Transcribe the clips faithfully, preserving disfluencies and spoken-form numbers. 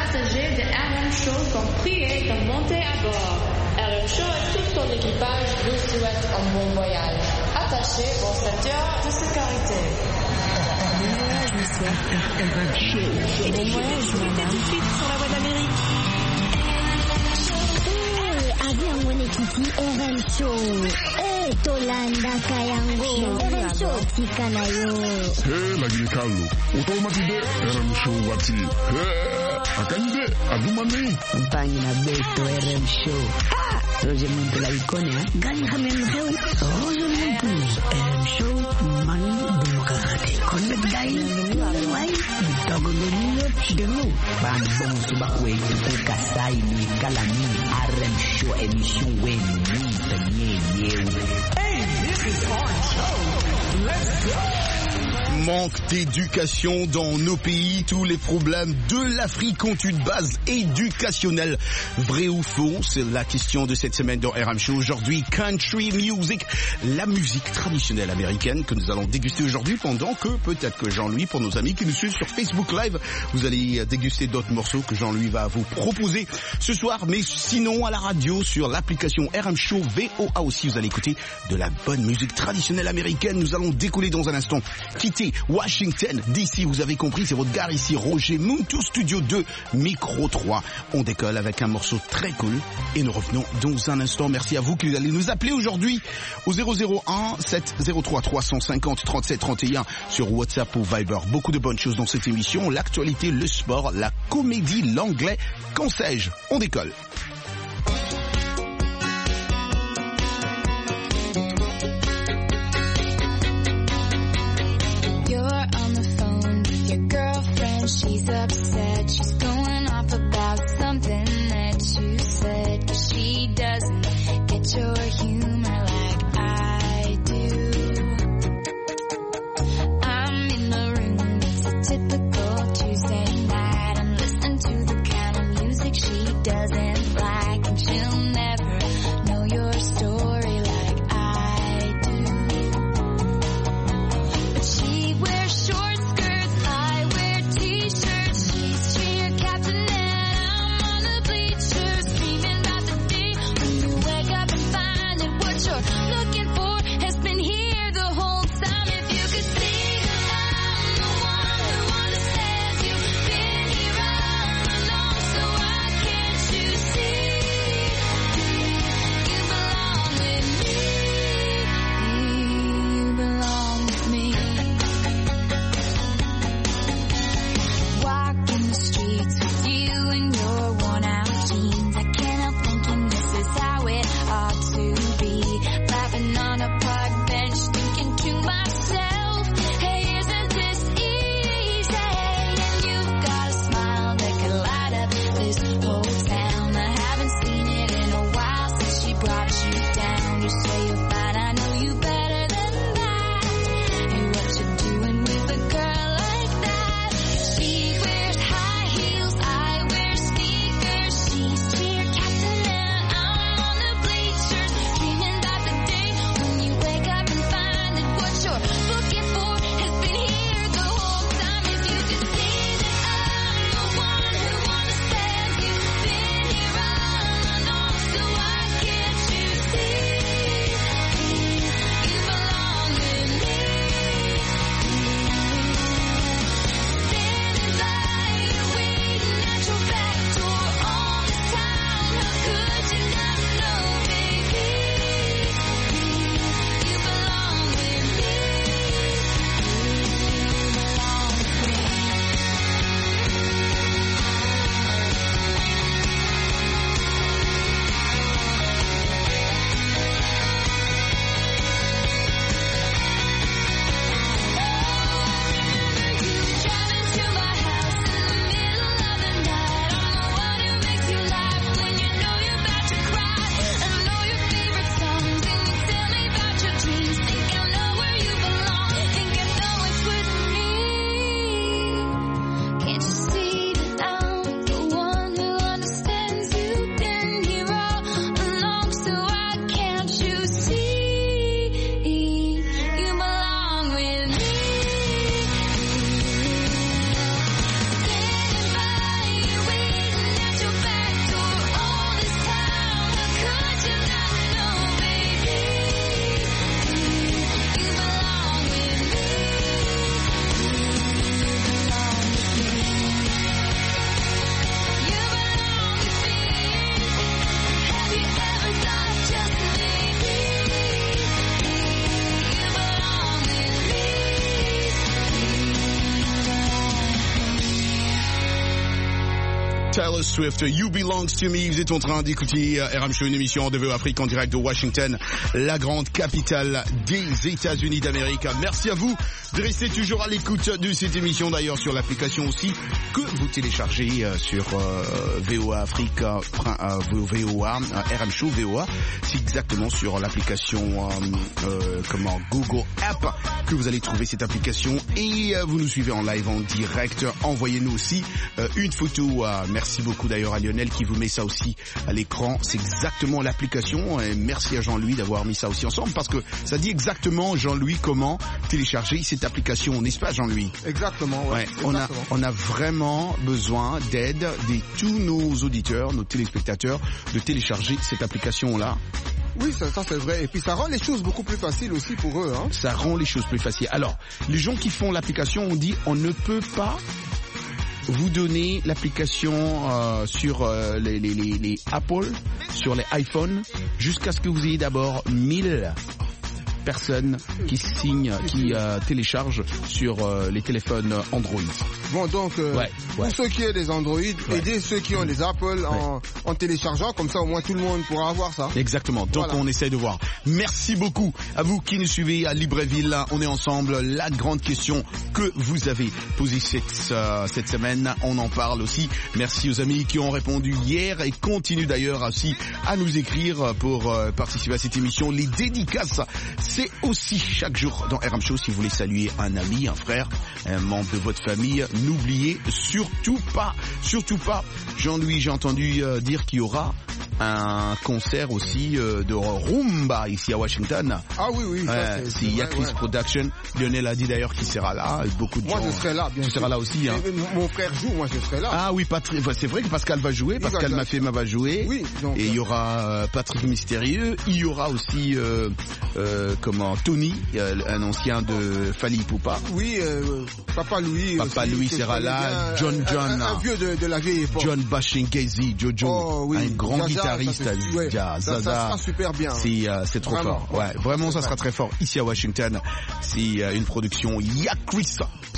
passagers de R M Show sont priés de monter à bord. R M Show et tout son équipage vous souhaitent un bon voyage. Attachez vos ceintures de sécurité. Bon voyage, monsieur. R M Show. Et bon voyage, madame. Tout de suite sur la voie d'Amérique. Avion Wenekiti R M Show. Eh, Tolanda Kayango. R M Show, Tikanayo. Eh, lagi ni Carlo. Utomati de R M Show wati. Eh, akande, adumani. Mpangi na Beto R M Show. Ah, Roger Muntu la ikone, ha? Gani hamen heu. Roger Muntu. R M Show, mani bumukakate. Connect dai. Wai, dogo lolo chidelo. Ban bon subakwe tuku kasai ni kalani. R M Show émission wen ni tanye yew. Hey, this is our show. Let's go. Manque d'éducation dans nos pays, tous les problèmes de l'Afrique ont une base éducationnelle. Vrai ou faux, c'est la question de cette semaine dans R M Show. Aujourd'hui, country music, la musique traditionnelle américaine que nous allons déguster aujourd'hui pendant que peut-être que Jean-Louis, pour nos amis qui nous suivent sur Facebook Live, vous allez déguster d'autres morceaux que Jean-Louis va vous proposer ce soir. Mais sinon, à la radio, sur l'application R M Show V O A aussi, vous allez écouter de la bonne musique traditionnelle américaine. Nous allons décoller dans un instant, quitter Washington D C, vous avez compris, c'est votre gars ici, Roger Muntu, Studio deux, Micro trois. On décolle avec un morceau très cool et nous revenons dans un instant. Merci à vous qui allez nous appeler aujourd'hui au zéro zéro un sept zéro trois trois cent cinquante trente-sept trente et un sur WhatsApp ou Viber. Beaucoup de bonnes choses dans cette émission, l'actualité, le sport, la comédie, l'anglais, qu'en sais-je. On décolle. She's upset, she's going off about something that you said, 'cause she doesn't get your humor like I do. I'm in the room, it's a typical Tuesday night, I'm listening to the kind of music she doesn't like. Taylor Swift, You Belongs to Me. Vous êtes en train d'écouter R M Show, une émission de V O Afrique en direct de Washington, la grande capitale des États-Unis d'Amérique. Merci à vous de rester toujours à l'écoute de cette émission, d'ailleurs sur l'application aussi que vous téléchargez sur euh, V O A Afrique, euh, V O A, euh, R M Show V O A. C'est exactement sur l'application euh, euh, comment Google App que vous allez trouver cette application et euh, vous nous suivez en live, en direct. Envoyez-nous aussi euh, une photo. Euh, merci beaucoup d'ailleurs à Lionel qui vous met ça aussi à l'écran. C'est exactement l'application et merci à Jean-Louis d'avoir mis ça aussi ensemble parce que ça dit exactement, Jean-Louis, comment télécharger cette application, n'est-ce pas Jean-Louis? Exactement, ouais. ouais on a on a vraiment besoin d'aide de tous nos auditeurs, nos téléspectateurs de télécharger cette application-là. Oui, ça, ça c'est vrai. Et puis ça rend les choses beaucoup plus faciles aussi pour eux. Hein. Ça rend les choses plus faciles. Alors, les gens qui font l'application ont dit on ne peut pas vous donner l'application euh, sur euh, les, les, les, les Apple, sur les iPhones, jusqu'à ce que vous ayez d'abord mille personnes qui signent, qui euh, téléchargent sur euh, les téléphones Android. Bon, donc, euh, ouais, pour ouais. ceux qui ont des Android, ouais. aidez ceux qui ont des Apple ouais. en, en téléchargeant, comme ça au moins tout le monde pourra avoir ça. Exactement, donc voilà. On essaie de voir. Merci beaucoup à vous qui nous suivez à Libreville. On est ensemble. La grande question que vous avez posée cette, euh, cette semaine, on en parle aussi. Merci aux amis qui ont répondu hier et continuent d'ailleurs aussi à nous écrire pour euh, participer à cette émission. Les dédicaces, c'est aussi chaque jour dans R M Show. Si vous voulez saluer un ami, un frère, un membre de votre famille, n'oubliez surtout pas, surtout pas, Jean-Louis, j'ai entendu euh, dire qu'il y aura un concert aussi euh, de rumba ici à Washington. Ah oui, oui. Euh, c'est Yakris ouais. Production. Lionel a dit d'ailleurs qu'il sera là. Beaucoup de moi, gens. je serai là, bien tu sûr. seras là aussi. Hein. Mon frère joue, moi je serai là. Ah oui, Patrick. C'est vrai que Pascal va jouer. Oui, Pascal Mafema va jouer. Oui. Donc, et il y aura euh, Patrick Mystérieux. Il y aura aussi euh, euh, comment Tony, euh, un ancien de Fali Poupa. Oui, euh, Papa Louis. Papa aussi, Louis sera là. John John. Un, un, un vieux de, de la vieille époque. John Bashingezi, Jojo, oh, oui. un grand Zaza, guitariste. Ça, ouais. Zaza. Ça, ça sera super bien. C'est euh, c'est trop vraiment. fort. Ouais, vraiment ça sera très fort ici à Washington. C'est euh, une production Yakris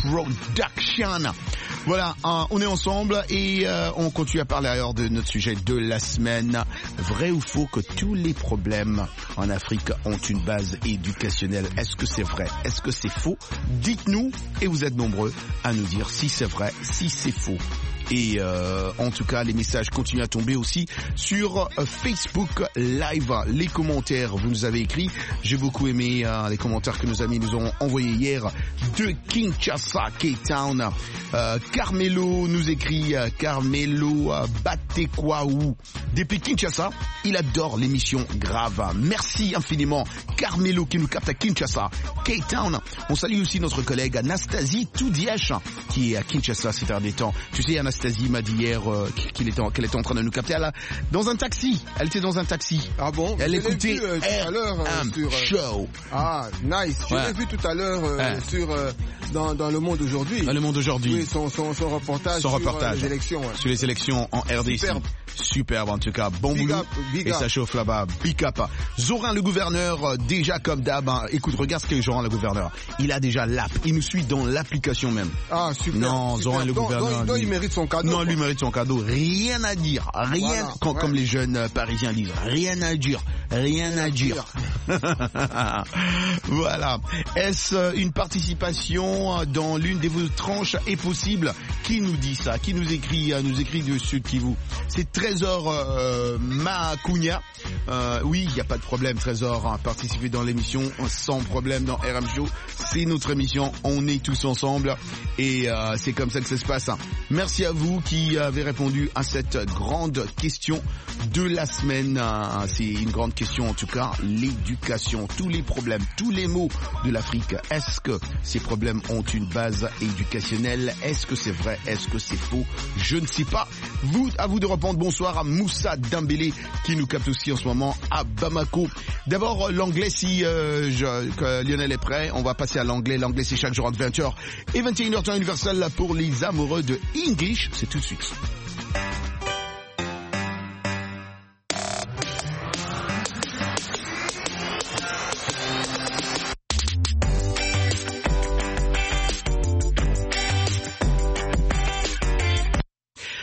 Production. Voilà, hein, on est ensemble et euh, on continue à parler alors de notre sujet de la semaine. Vrai ou faux que tous les problèmes en Afrique ont une base éducationnelle? Est-ce que c'est vrai? Est-ce que c'est faux? Dites-nous et vous êtes nombreux à nous dire si c'est vrai, si c'est faux. Et euh, en tout cas, les messages continuent à tomber aussi sur euh, Facebook Live. Les commentaires, vous nous avez écrit. J'ai beaucoup aimé euh, les commentaires que nos amis nous ont envoyés hier de Kinshasa, Cape Town. Euh, Carmelo nous écrit, euh, Carmelo euh, Batekwaou. Depuis Kinshasa, il adore l'émission Grave. Merci infiniment, Carmelo, qui nous capte à Kinshasa, Cape Town. On salue aussi notre collègue Anastasie Toudièche, qui est à Kinshasa ces derniers temps. Tu sais, Anastasie m'a dit hier euh, qu'il était, qu'elle était en train de nous capter là, dans un taxi. Elle était dans un taxi. Ah bon? Elle écoutait vu, euh, tout à l'heure euh, sur euh, show. Ah, nice. Je ouais. l'ai vu tout à l'heure euh, ouais. sur euh, dans, dans Le Monde aujourd'hui. Dans Le Monde aujourd'hui. Oui, son, son, son reportage son sur reportage. Euh, les élections. Ouais. Sur les élections en R D C. Superbe. Superbe en tout cas. Bon big boulot. Up, big et up. ça chauffe là-bas. Big up. Zorin le gouverneur, euh, déjà comme d'hab. Hein. Écoute, regarde ce qu'est Zorin le gouverneur. Il a déjà l'app. Il nous suit dans l'application même. Ah, super. Non, super. Zorin le donc, gouverneur. Donc, donc lui, il mérite son cadeau. Non, quoi. lui mérite son cadeau. Rien à dire. Rien, voilà, quand, ouais. comme les jeunes euh, parisiens disent. Rien à dire. Rien à dire. Voilà. Est-ce euh, une participation dans l'une de vos tranches est possible? Qui nous dit ça? Qui nous écrit, euh, nous écrit de Sud Kivu? C'est Trésor euh, Makunya. Euh, oui, il n'y a pas de problème, Trésor. Hein, participer dans l'émission sans problème dans R M Show. C'est notre émission. On est tous ensemble. Et euh, c'est comme ça que ça se passe. Hein. Merci à vous qui avez répondu à cette grande question de la semaine. Hein. C'est une grande question en tout cas. L'éducation, tous les problèmes, tous les maux de l'Afrique. Est-ce que ces problèmes ont une base éducationnelle? Est-ce que c'est vrai? Est-ce que c'est faux? Je ne sais pas. Vous, à vous de répondre. Bonsoir à Moussa Dambélé qui nous capte aussi en ce moment à Bamako. D'abord l'anglais, si euh, je, que Lionel est prêt, on va passer à l'anglais. L'anglais c'est chaque jour entre vingt heures et vingt et une heures temps universel pour les amoureux de English. C'est tout de suite.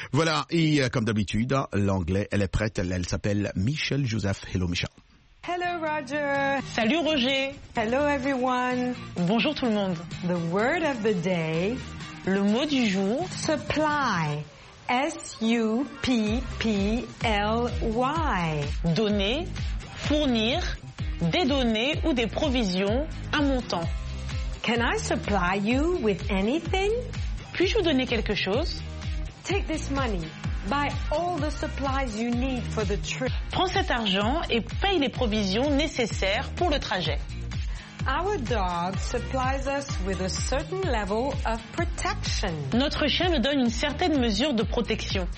Voilà, et euh, comme d'habitude, l'anglais, elle est prête, elle, elle s'appelle Michelle Joseph. Hello Michelle. Hello Roger. Salut Roger. Hello everyone. Bonjour tout le monde. The word of the day. Le mot du jour. Supply. S U P P L Y. Donner, fournir, des données ou des provisions, un montant. Can I supply you with anything? Puis-je vous donner quelque chose? Take this money. Buy all the supplies you need for the trip. Prends cet argent et paye les provisions nécessaires pour le trajet. Our dog supplies us with a certain level of protection. Notre chien me donne une certaine mesure de protection.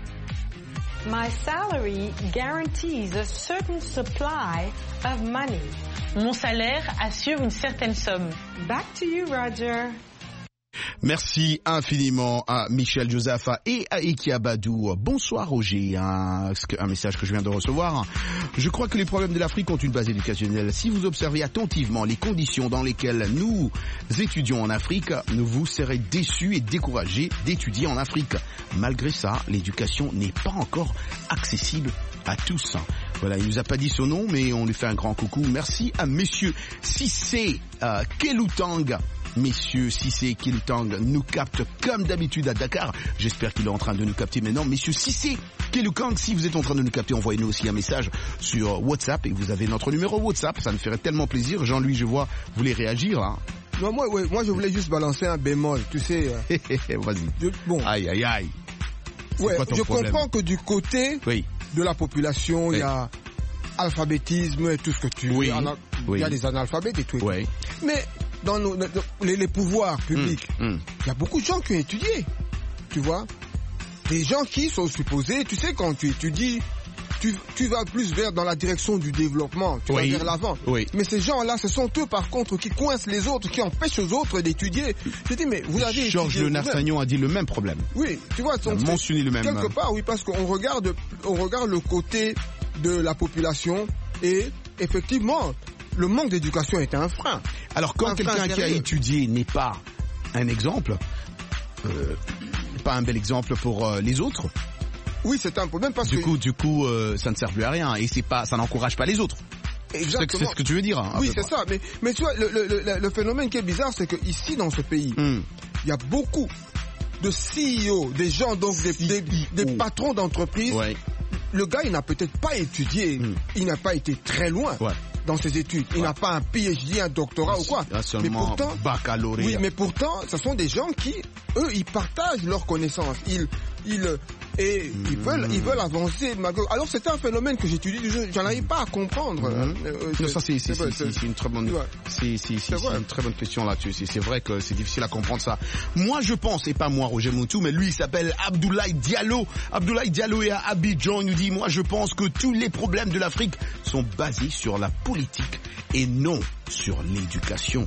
My salary guarantees a certain supply of money. Mon salaire assure une certaine somme. Back to you, Roger. Merci infiniment à Michelle Joseph et à Ikia Badou. Bonsoir Roger, un, un message que je viens de recevoir. Je crois que les problèmes de l'Afrique ont une base éducationnelle. Si vous observez attentivement les conditions dans lesquelles nous étudions en Afrique, vous serez déçus et découragés d'étudier en Afrique. Malgré ça, l'éducation n'est pas encore accessible à tous. Voilà, il nous a pas dit son nom, mais on lui fait un grand coucou. Merci à Monsieur Sissé euh, Kelutang. Messieurs Sissé Kelutang nous capte comme d'habitude à Dakar. J'espère qu'il est en train de nous capter maintenant. Messieurs Sissé Kelutang, si vous êtes en train de nous capter, envoyez-nous aussi un message sur WhatsApp. Et vous avez notre numéro WhatsApp, ça me ferait tellement plaisir. Jean-Louis, je vois, vous voulez réagir hein? Non, moi, ouais, moi je voulais juste balancer un bémol, tu sais. Euh, Vas-y. Je, bon. Aïe, aïe, aïe. Ouais, je problème? comprends que du côté oui. de la population, il oui. y a alphabétisme et tout ce que tu veux. Oui. Il oui. y a des analphabètes et tout. Oui. Mais dans nos, dans les, les pouvoirs publics, il mmh, mmh. y a beaucoup de gens qui ont étudié, tu vois. Des gens qui sont supposés, tu sais, quand tu étudies, tu, tu vas plus vers dans la direction du développement, tu oui. vas vers l'avant. Oui. Mais ces gens-là, ce sont eux, par contre, qui coincent les autres, qui empêchent aux autres d'étudier. Je dis, mais vous avez Georges Le Nartagnan a dit le même problème. Oui, tu vois, on a mentionné le même. Quelque part, oui, parce qu'on regarde, on regarde le côté de la population et effectivement, le manque d'éducation est un frein. Alors quand un quelqu'un qui a étudié n'est pas un exemple, euh, pas un bel exemple pour euh, les autres. Oui, c'est un problème parce du que coup, du coup, euh, ça ne sert plus à rien et c'est pas, ça n'encourage pas les autres. Exactement. C'est ce que tu veux dire. Hein, oui, c'est ça. Mais, mais tu vois, le, le, le, le phénomène qui est bizarre, c'est que ici, dans ce pays, il mm. y a beaucoup de C E O, des gens, donc des, des, des patrons d'entreprise. Ouais. Le gars, il n'a peut-être pas étudié, mm. il n'a pas été très loin. Ouais. Dans ses études, il ouais. n'a pas un P H D, un doctorat ah, ou quoi. Mais pourtant, baccalauréat. Oui, mais pourtant, ce sont des gens qui, eux, ils partagent leurs connaissances. Ils, ils, et mmh. ils veulent, ils veulent avancer. Alors c'est un phénomène que j'étudie, j'en arrive pas à comprendre. Mmh. Euh, non, ça c'est, c'est, c'est, c'est, c'est une très bonne, ouais. c'est, c'est, c'est, c'est une très bonne question là-dessus. C'est, c'est vrai que c'est difficile à comprendre ça. Moi, je pense, et pas moi, Roger Moutou, mais lui, il s'appelle Abdoulaye Diallo. Abdoulaye Diallo est à Abidjan. Il nous dit, moi, je pense que tous les problèmes de l'Afrique sont basés sur la politique et non sur l'éducation.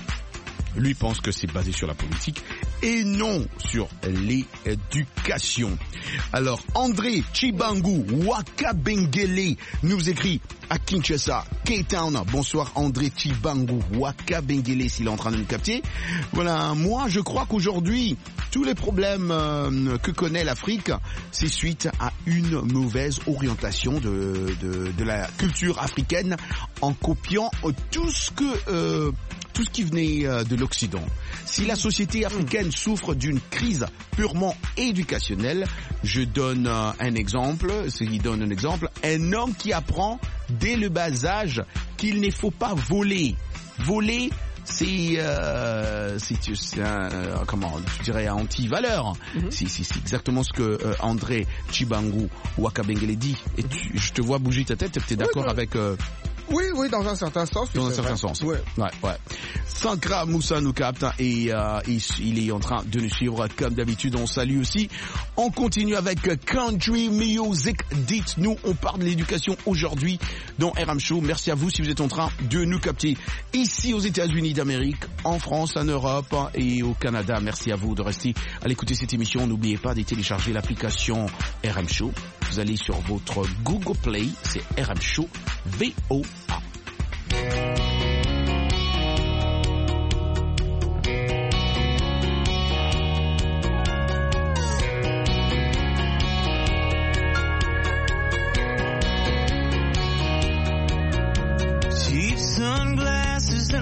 Lui pense que c'est basé sur la politique et non sur l'éducation. Alors, André Chibangu Wakabengele nous écrit à Kinshasa, K-Town. Bonsoir André Chibangu Wakabengele, s'il est en train de nous capter. Voilà, moi je crois qu'aujourd'hui, tous les problèmes euh, que connaît l'Afrique, c'est suite à une mauvaise orientation de, de, de la culture africaine en copiant tout ce que... Euh, tout ce qui venait de l'Occident. Si la société africaine souffre d'une crise purement éducationnelle, je donne un exemple, il donne un exemple, un homme qui apprend dès le bas âge qu'il ne faut pas voler. Voler, c'est, euh, c'est, c'est un, euh, comment, tu dirais, anti-valeur. Mm-hmm. C'est, c'est, c'est exactement ce que euh, André Chibangu Wakabengele dit. Et tu, je te vois bouger ta tête, tu es d'accord oui, avec... Euh, Oui, oui, dans un certain sens. Dans un certain vrai. sens. Ouais. Ouais, ouais. Sankra Moussa nous capte et euh, il, il est en train de nous suivre comme d'habitude. On salue aussi. On continue avec Country Music. Dites-nous, on parle de l'éducation aujourd'hui dans R M Show. Merci à vous si vous êtes en train de nous capter ici aux États-Unis d'Amérique, en France, en Europe et au Canada. Merci à vous de rester à l'écouter cette émission. N'oubliez pas de télécharger l'application R M Show. Vous allez sur votre Google Play, c'est R M Show V O A.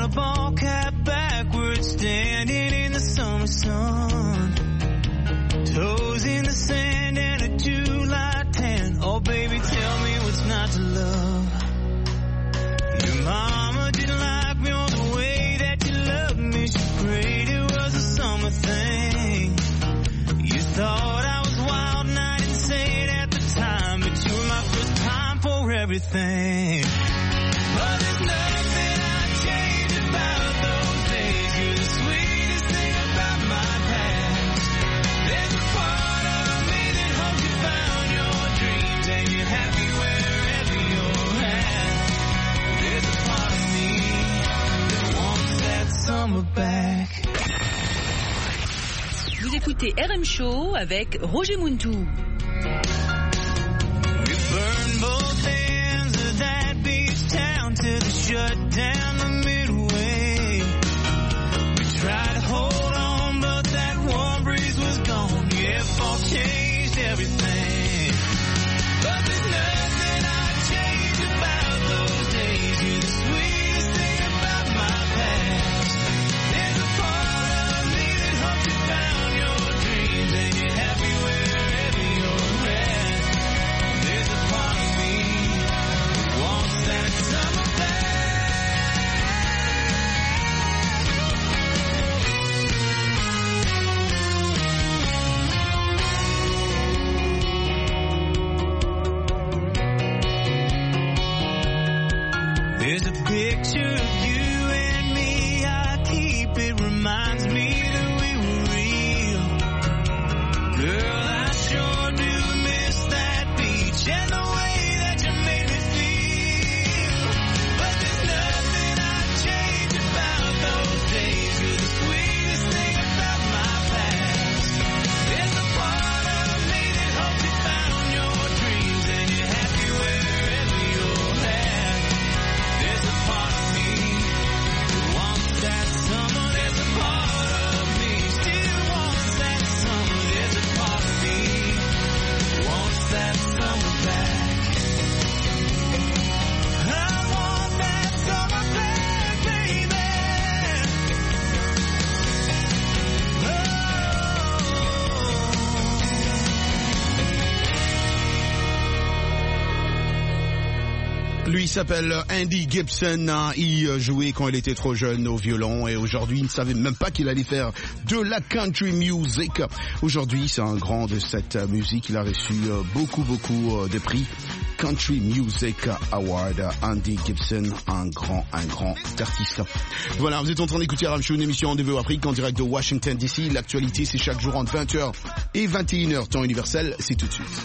a ball cap backwards, standing in the summer sun. Toes in the sand and a July tan. Oh baby, tell me what's not to love. Your mama didn't like me all the way that you loved me. She prayed it was a summer thing. You thought I was wild and I didn't say it at the time, but you were my first time for everything. But there's nothing I'd change about those days. You're the sweetest thing about my past. There's a part of me that hopes you found your dreams and you're happy wherever you're at. There's a part of me that wants that summer back. Vous écoutez R M Show avec Roger Muntou. We burned both ends of that beach town till they shut down the midway. We tried to hold on, but that warm breeze was gone. Yeah, fall changed everything. But there's nothing I'd change about those days. You're the sweetest thing about my past. There's a part of me that hopes you found your dreams and you're happy wherever you're at. There's a part of me that wants that summer back. There's a picture of you and me, I keep it, reminds me that we were real. Girl, I sure do miss that beach and the way that you made me feel. But there's nothing I'd change about those days. You're the sweetest thing about my past. There's a part of me that hopes you found your dreams and you're happy wherever you're at. There's a part of me that wants that summer. There's a part of me still wants that summer. There's a part of me that wants that summer back. I want that summer back, baby. Lui s'appelle Andy Gibson, il jouait quand il était trop jeune au violon et aujourd'hui il ne savait même pas qu'il allait faire de la country music. Aujourd'hui c'est un grand de cette musique, il a reçu beaucoup beaucoup de prix. Country Music Award, Andy Gibson, un grand, un grand artiste. Voilà, vous êtes en train d'écouter R M Show, une émission Rendez-vous Afrique en direct de Washington D C. L'actualité c'est chaque jour entre vingt heures et vingt et une heures temps universel, c'est tout de suite.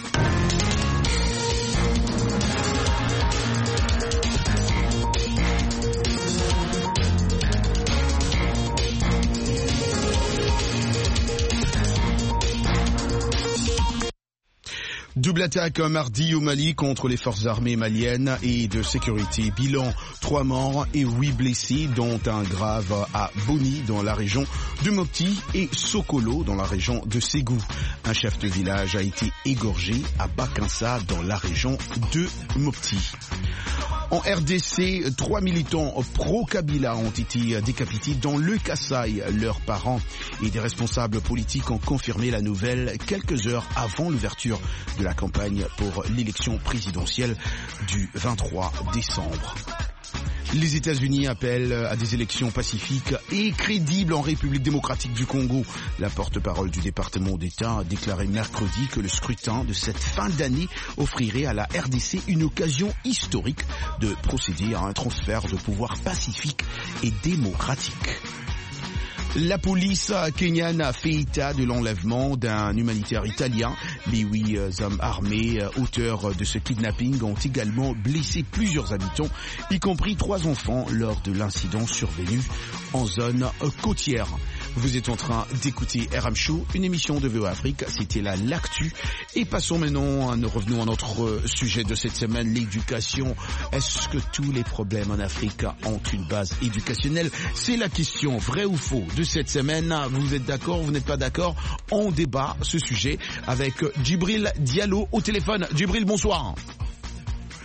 Double attaque mardi au Mali contre les forces armées maliennes et de sécurité. Bilan, trois morts et huit blessés, dont un grave à Boni dans la région de Mopti et Sokolo dans la région de Ségou. Un chef de village a été égorgé à Bakinsa dans la région de Mopti. En R D C, trois militants pro-Kabila ont été décapités dans le Kasaï. Leurs parents et des responsables politiques ont confirmé la nouvelle quelques heures avant l'ouverture de la campagne pour l'élection présidentielle du vingt-trois décembre. Les États-Unis appellent à des élections pacifiques et crédibles en République démocratique du Congo. La porte-parole du département d'État a déclaré mercredi que le scrutin de cette fin d'année offrirait à la R D C une occasion historique de procéder à un transfert de pouvoir pacifique et démocratique. La police kenyane a fait état de l'enlèvement d'un humanitaire italien. Les huit hommes armés auteurs de ce kidnapping ont également blessé plusieurs habitants, y compris trois enfants, lors de l'incident survenu en zone côtière. Vous êtes en train d'écouter R M Show, une émission de V O Afrique. C'était là l'actu. Et passons maintenant, nous revenons à notre sujet de cette semaine, l'éducation. Est-ce que tous les problèmes en Afrique ont une base éducationnelle? C'est la question, vrai ou faux, de cette semaine. Vous êtes d'accord, vous n'êtes pas d'accord? On débat ce sujet avec Djibril Diallo au téléphone. Djibril, bonsoir.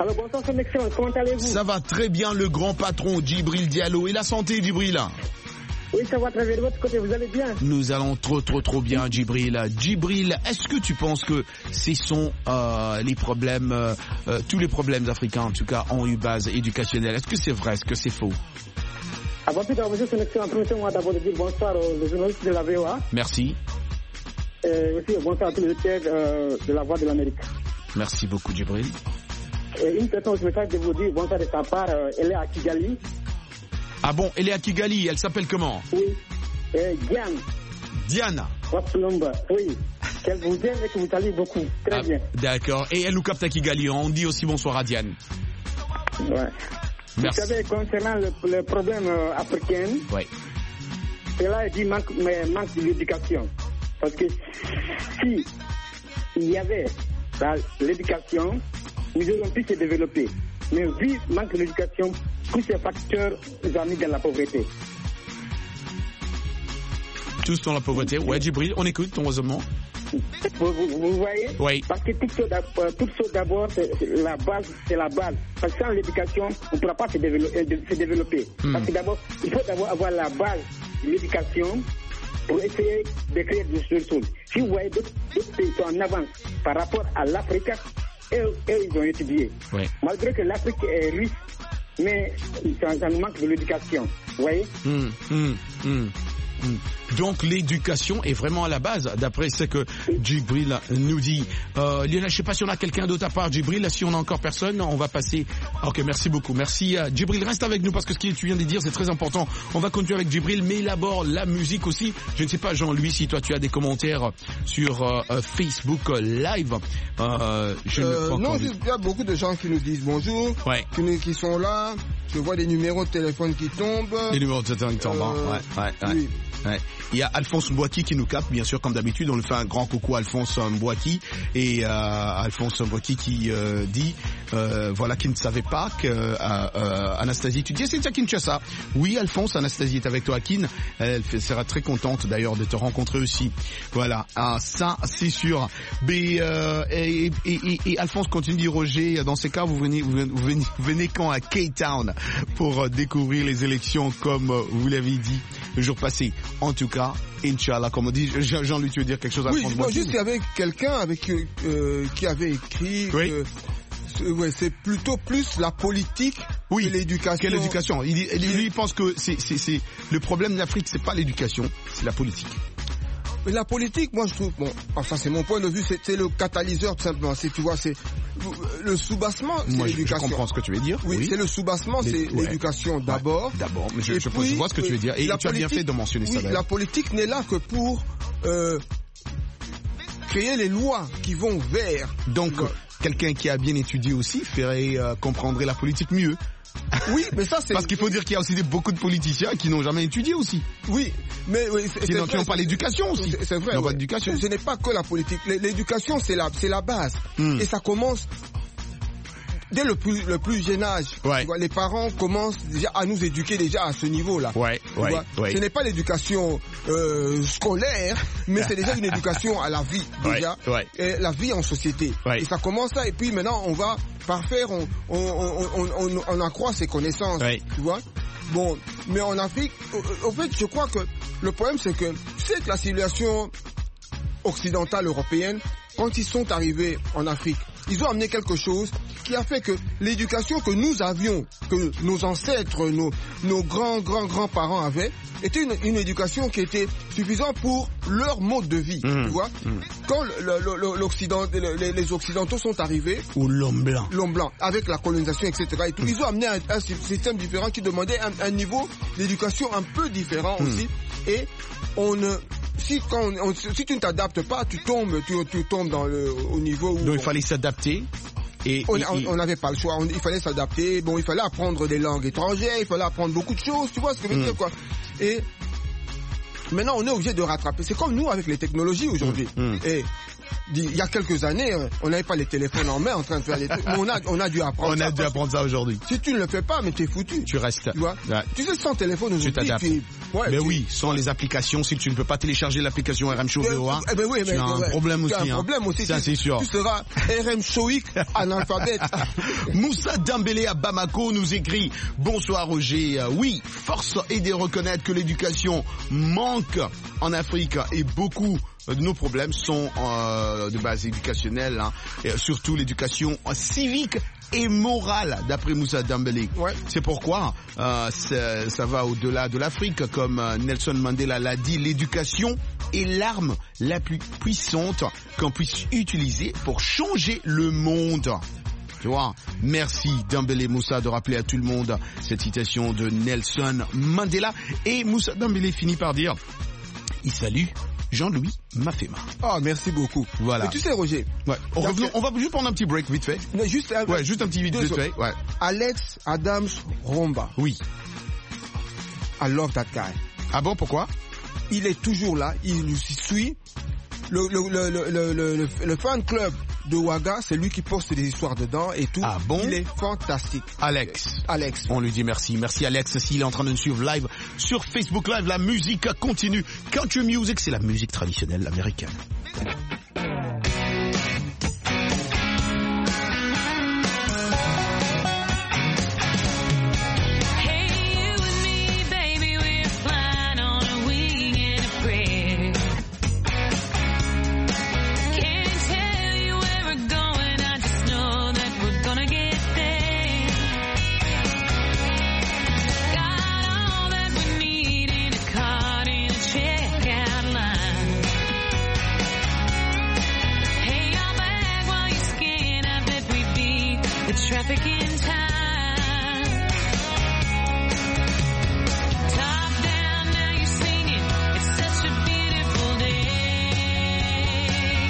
Alors bonsoir, c'est excellent. Comment allez-vous? Ça va très bien, le grand patron Djibril Diallo. Et la santé, Djibril? Oui, ça va très bien. De votre côté, vous allez bien? Nous allons trop, trop, trop bien, Djibril. Djibril, est-ce que tu penses que ce sont euh, les problèmes, euh, euh, tous les problèmes africains, en tout cas, ont eu base éducationnelle? Est-ce que c'est vrai? Est-ce que c'est faux? Avant tout, monsieur, c'est excellent. Permettez-moi d'abord de dire bonsoir aux journalistes de la V O A. Merci. Et aussi bonsoir à tous les auditeurs euh, de la Voix de l'Amérique. Merci beaucoup, Djibril. Et une personne, je me de vous dire bonsoir de sa part, euh, elle est à Kigali. Ah bon, elle est à Kigali, elle s'appelle comment? Oui, euh, Diane. Diane. Oui, qu'elle vous aime et que vous salue beaucoup. Très ah, bien. D'accord, et elle nous capte à Kigali, on dit aussi bonsoir à Diane. Ouais. Merci. Vous savez, concernant le, le problème euh, africain, oui. Cela dit manque, mais manque d'éducation. Parce que si il y avait l'éducation, nous aurions pu se développer. Mais vu le manque d'éducation, tous ces facteurs nous ont mis dans la pauvreté. Tous dans la pauvreté. Ouais, Djibril, on écoute, heureusement. Vous, vous, vous voyez? Oui. Parce que toute chose d'abord, c'est la base, c'est la base. Parce que sans l'éducation, on ne pourra pas se développer. Se développer. Mm. Parce que d'abord, il faut d'abord avoir la base de l'éducation pour essayer de créer des solutions. Si vous voyez d'autres pays sont en avance par rapport à l'Afrique, eux, eux, ils ont étudié. Oui. Malgré que l'Afrique est riche, mais ça, ça nous manque de l'éducation. Vous voyez? mm, mm, mm. Donc l'éducation est vraiment à la base, d'après ce que Djibril nous dit. Euh, Lionel, je ne sais pas si on a quelqu'un d'autre à part Djibril. Si on a encore personne, on va passer. Ok, merci beaucoup. Merci euh, Djibril, reste avec nous parce que ce que tu viens de dire, c'est très important. On va continuer avec Djibril, mais d'abord la musique aussi. Je ne sais pas, Jean-Louis, si toi tu as des commentaires sur euh, Facebook Live. Euh, je euh, ne non, il y a beaucoup de gens qui nous disent bonjour, ouais. qui, qui sont là. Je vois des numéros de téléphone qui tombent. Les numéros de téléphone qui tombent, euh, ouais, ouais, ouais. Oui. Ouais. Il y a Alphonse Mbouaki qui nous capte, bien sûr, comme d'habitude. On lui fait un grand coucou à Alphonse Mbouaki. Et euh, Alphonse Mbouaki qui euh, dit, euh, voilà, qui ne savait pas que euh, euh, Anastasie, tu dis, c'est à Kinshasa. Oui, Alphonse, Anastasie est avec toi à Kin. Elle sera très contente, d'ailleurs, de te rencontrer aussi. Voilà, ah, ça, c'est sûr. Mais, euh, et, et, et, et Alphonse continue de dire, Roger, dans ces cas, vous venez, vous venez, vous venez quand à Cape Town pour découvrir les élections, comme vous l'avez dit le jour passé. En tout cas, Inch'Allah, comme on dit, Jean-Louis, tu veux dire quelque chose à Oui, France moi, juste, il y avait quelqu'un avec, euh, qui avait écrit oui. que c'est, ouais, c'est plutôt plus la politique oui. que l'éducation. Quelle éducation? Il, il, lui, il pense que c'est, c'est, c'est, le problème d'Afrique, c'est pas l'éducation, c'est la politique. Mais la politique, moi je trouve, bon, enfin c'est mon point de vue, c'est, c'est le catalyseur tout simplement. C'est, tu vois, c'est le soubassement, c'est moi, l'éducation. Je comprends ce que tu veux dire. Oui, oui. c'est le soubassement, c'est ouais. l'éducation d'abord. Ouais, d'abord, mais je, je, puis, je vois ce que tu veux dire. Et tu as bien fait de mentionner oui, ça. D'ailleurs. La politique n'est là que pour euh, créer les lois qui vont vers. Donc, euh, quelqu'un qui a bien étudié aussi ferait euh, comprendre la politique mieux. Oui, mais ça c'est... Parce qu'il faut dire qu'il y a aussi des, beaucoup de politiciens qui n'ont jamais étudié aussi. Oui, mais... Oui, c'est, qui, c'est n'ont, qui n'ont pas l'éducation aussi. C'est, c'est vrai. Ouais. Pas d'éducation. Ce n'est pas que la politique. L'éducation, c'est la, c'est la base. Mm. Et ça commence... Dès le plus, le plus jeune âge, ouais. tu vois, les parents commencent déjà à nous éduquer déjà à ce niveau-là. Ouais, tu ouais, vois. ouais. Ce n'est pas l'éducation euh, scolaire, mais c'est déjà une éducation à la vie déjà, ouais, ouais. Et la vie en société. Ouais. Et ça commence là, et puis maintenant on va par faire, on, on, on, on, on, on accroît ses connaissances, ouais. tu vois. Bon, mais en Afrique, au fait, je crois que le problème c'est que c'est que la civilisation occidentale européenne, quand ils sont arrivés en Afrique, ils ont amené quelque chose qui a fait que l'éducation que nous avions, que nos ancêtres, nos, nos grands, grands, grands parents avaient, était une, une éducation qui était suffisante pour leur mode de vie, mmh. tu vois. Mmh. Quand le, le, l'Occident, les, les Occidentaux sont arrivés, ou l'homme blanc, l'homme blanc, avec la colonisation, et cetera. Et tout, mmh. ils ont amené un, un système différent qui demandait un, un niveau d'éducation un peu différent mmh. aussi. Et on ne Si, quand on, si tu ne t'adaptes pas, tu tombes, tu, tu tombes dans le, au niveau où... Donc il fallait s'adapter. Et, on et, on n'avait pas le choix, on, il fallait s'adapter. Bon, il fallait apprendre des langues étrangères, il fallait apprendre beaucoup de choses, tu vois ce que je veux mmh. dire, quoi. Et maintenant, on est obligé de rattraper. C'est comme nous avec les technologies aujourd'hui. Mmh. Et il y a quelques années, on n'avait pas les téléphones en main en train de faire les trucs. Mais on a, on a dû apprendre on ça. On a dû apprendre ça aujourd'hui. Si tu ne le fais pas, mais tu es foutu. Tu restes. Tu vois. Ouais. Tu sais, sans téléphone aujourd'hui, tu t'adaptes. Tu... Ouais, mais tu... oui, sans les applications, si tu ne peux pas télécharger l'application R M Show V O A, eh ben oui, tu mais, as un ouais, problème aussi. Tu as un problème aussi. Ça, tu, c'est sûr. Tu seras R M Showick analphabète. Moussa Dembélé à Bamako nous écrit « Bonsoir Roger, euh, oui, force est de reconnaître que l'éducation manque en Afrique et beaucoup de nos problèmes sont euh, de base éducationnelle, hein, et surtout l'éducation civique et morale, d'après Moussa Dembélé. Ouais. C'est pourquoi euh, ça va au-delà de l'Afrique, comme euh, Nelson Mandela l'a dit, l'éducation est l'arme la plus puissante qu'on puisse utiliser pour changer le monde. Tu vois, merci Dembélé Moussa de rappeler à tout le monde cette citation de Nelson Mandela. Et Moussa Dembélé finit par dire, il salue Jean-Louis Mafema. Oh, merci beaucoup. Voilà. Mais tu sais, Roger. Ouais. On, revenons, on va juste prendre un petit break vite fait. Mais juste, un, ouais, juste un petit vite, vite fait. Ouais. Alex Adams Romba. Oui. I love that guy. Ah bon, pourquoi? Il est toujours là, il nous suit. Le, le, le, le, le, le, le fan club de Ouaga, c'est lui qui poste des histoires dedans et tout. Ah bon? Il est fantastique. Alex. Alex. On lui dit merci. Merci Alex s'il est en train de nous suivre live sur Facebook Live. La musique continue. Country music, c'est la musique traditionnelle américaine. Traffic in time. Top down, now you're singing. It's such a beautiful day.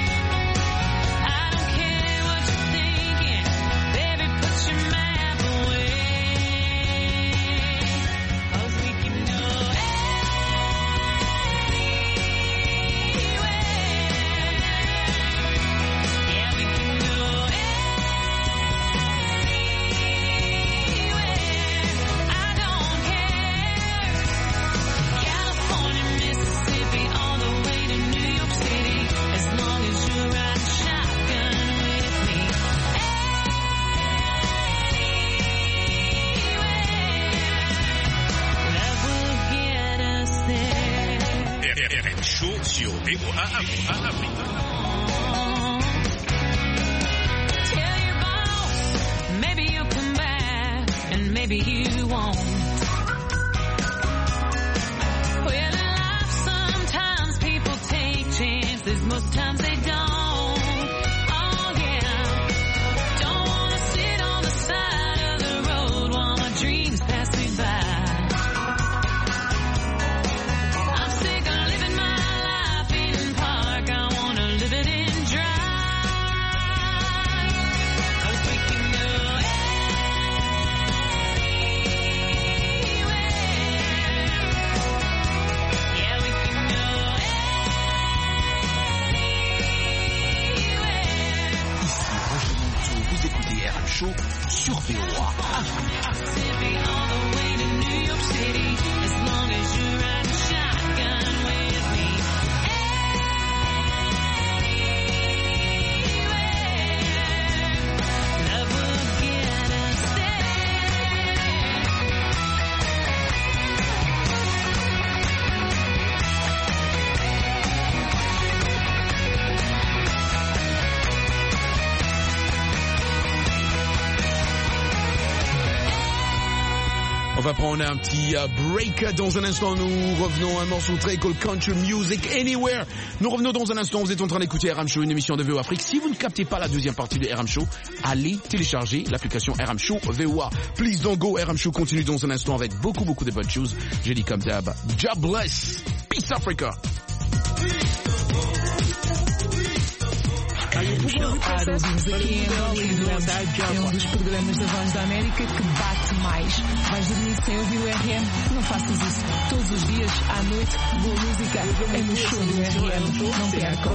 I don't care what you're thinking. Baby, put your map away. 'Cause we can go anywhere. Yeah, we can go anywhere. R M Show sur V O A Afrique. Tell your boss, maybe you'll come back, and maybe you won't. Well, in life sometimes people take chances, most times they don't. Oh yeah, don't wanna sit on the side of the road while my dreams pass me by. Sur V O A. On va prendre un petit break. Dans un instant, nous revenons à un morceau très cool, Country Music Anywhere. Nous revenons dans un instant. Vous êtes en train d'écouter R M Show, une émission de V O A Afrique. Si vous ne captez pas la deuxième partie de R M Show, allez télécharger l'application R M Show V O A. Please don't go. R M Show continue dans un instant avec beaucoup, beaucoup de bonnes choses. J'ai dit comme d'hab, God bless. Peace Africa. Ouvintes aqui em Hollywood, é um dos programas da Voz da América que bate mais. Vais dormir sem ouvir o R M? Não faças isso. Todos os dias, à noite, boa música é no show do R M. Não percam.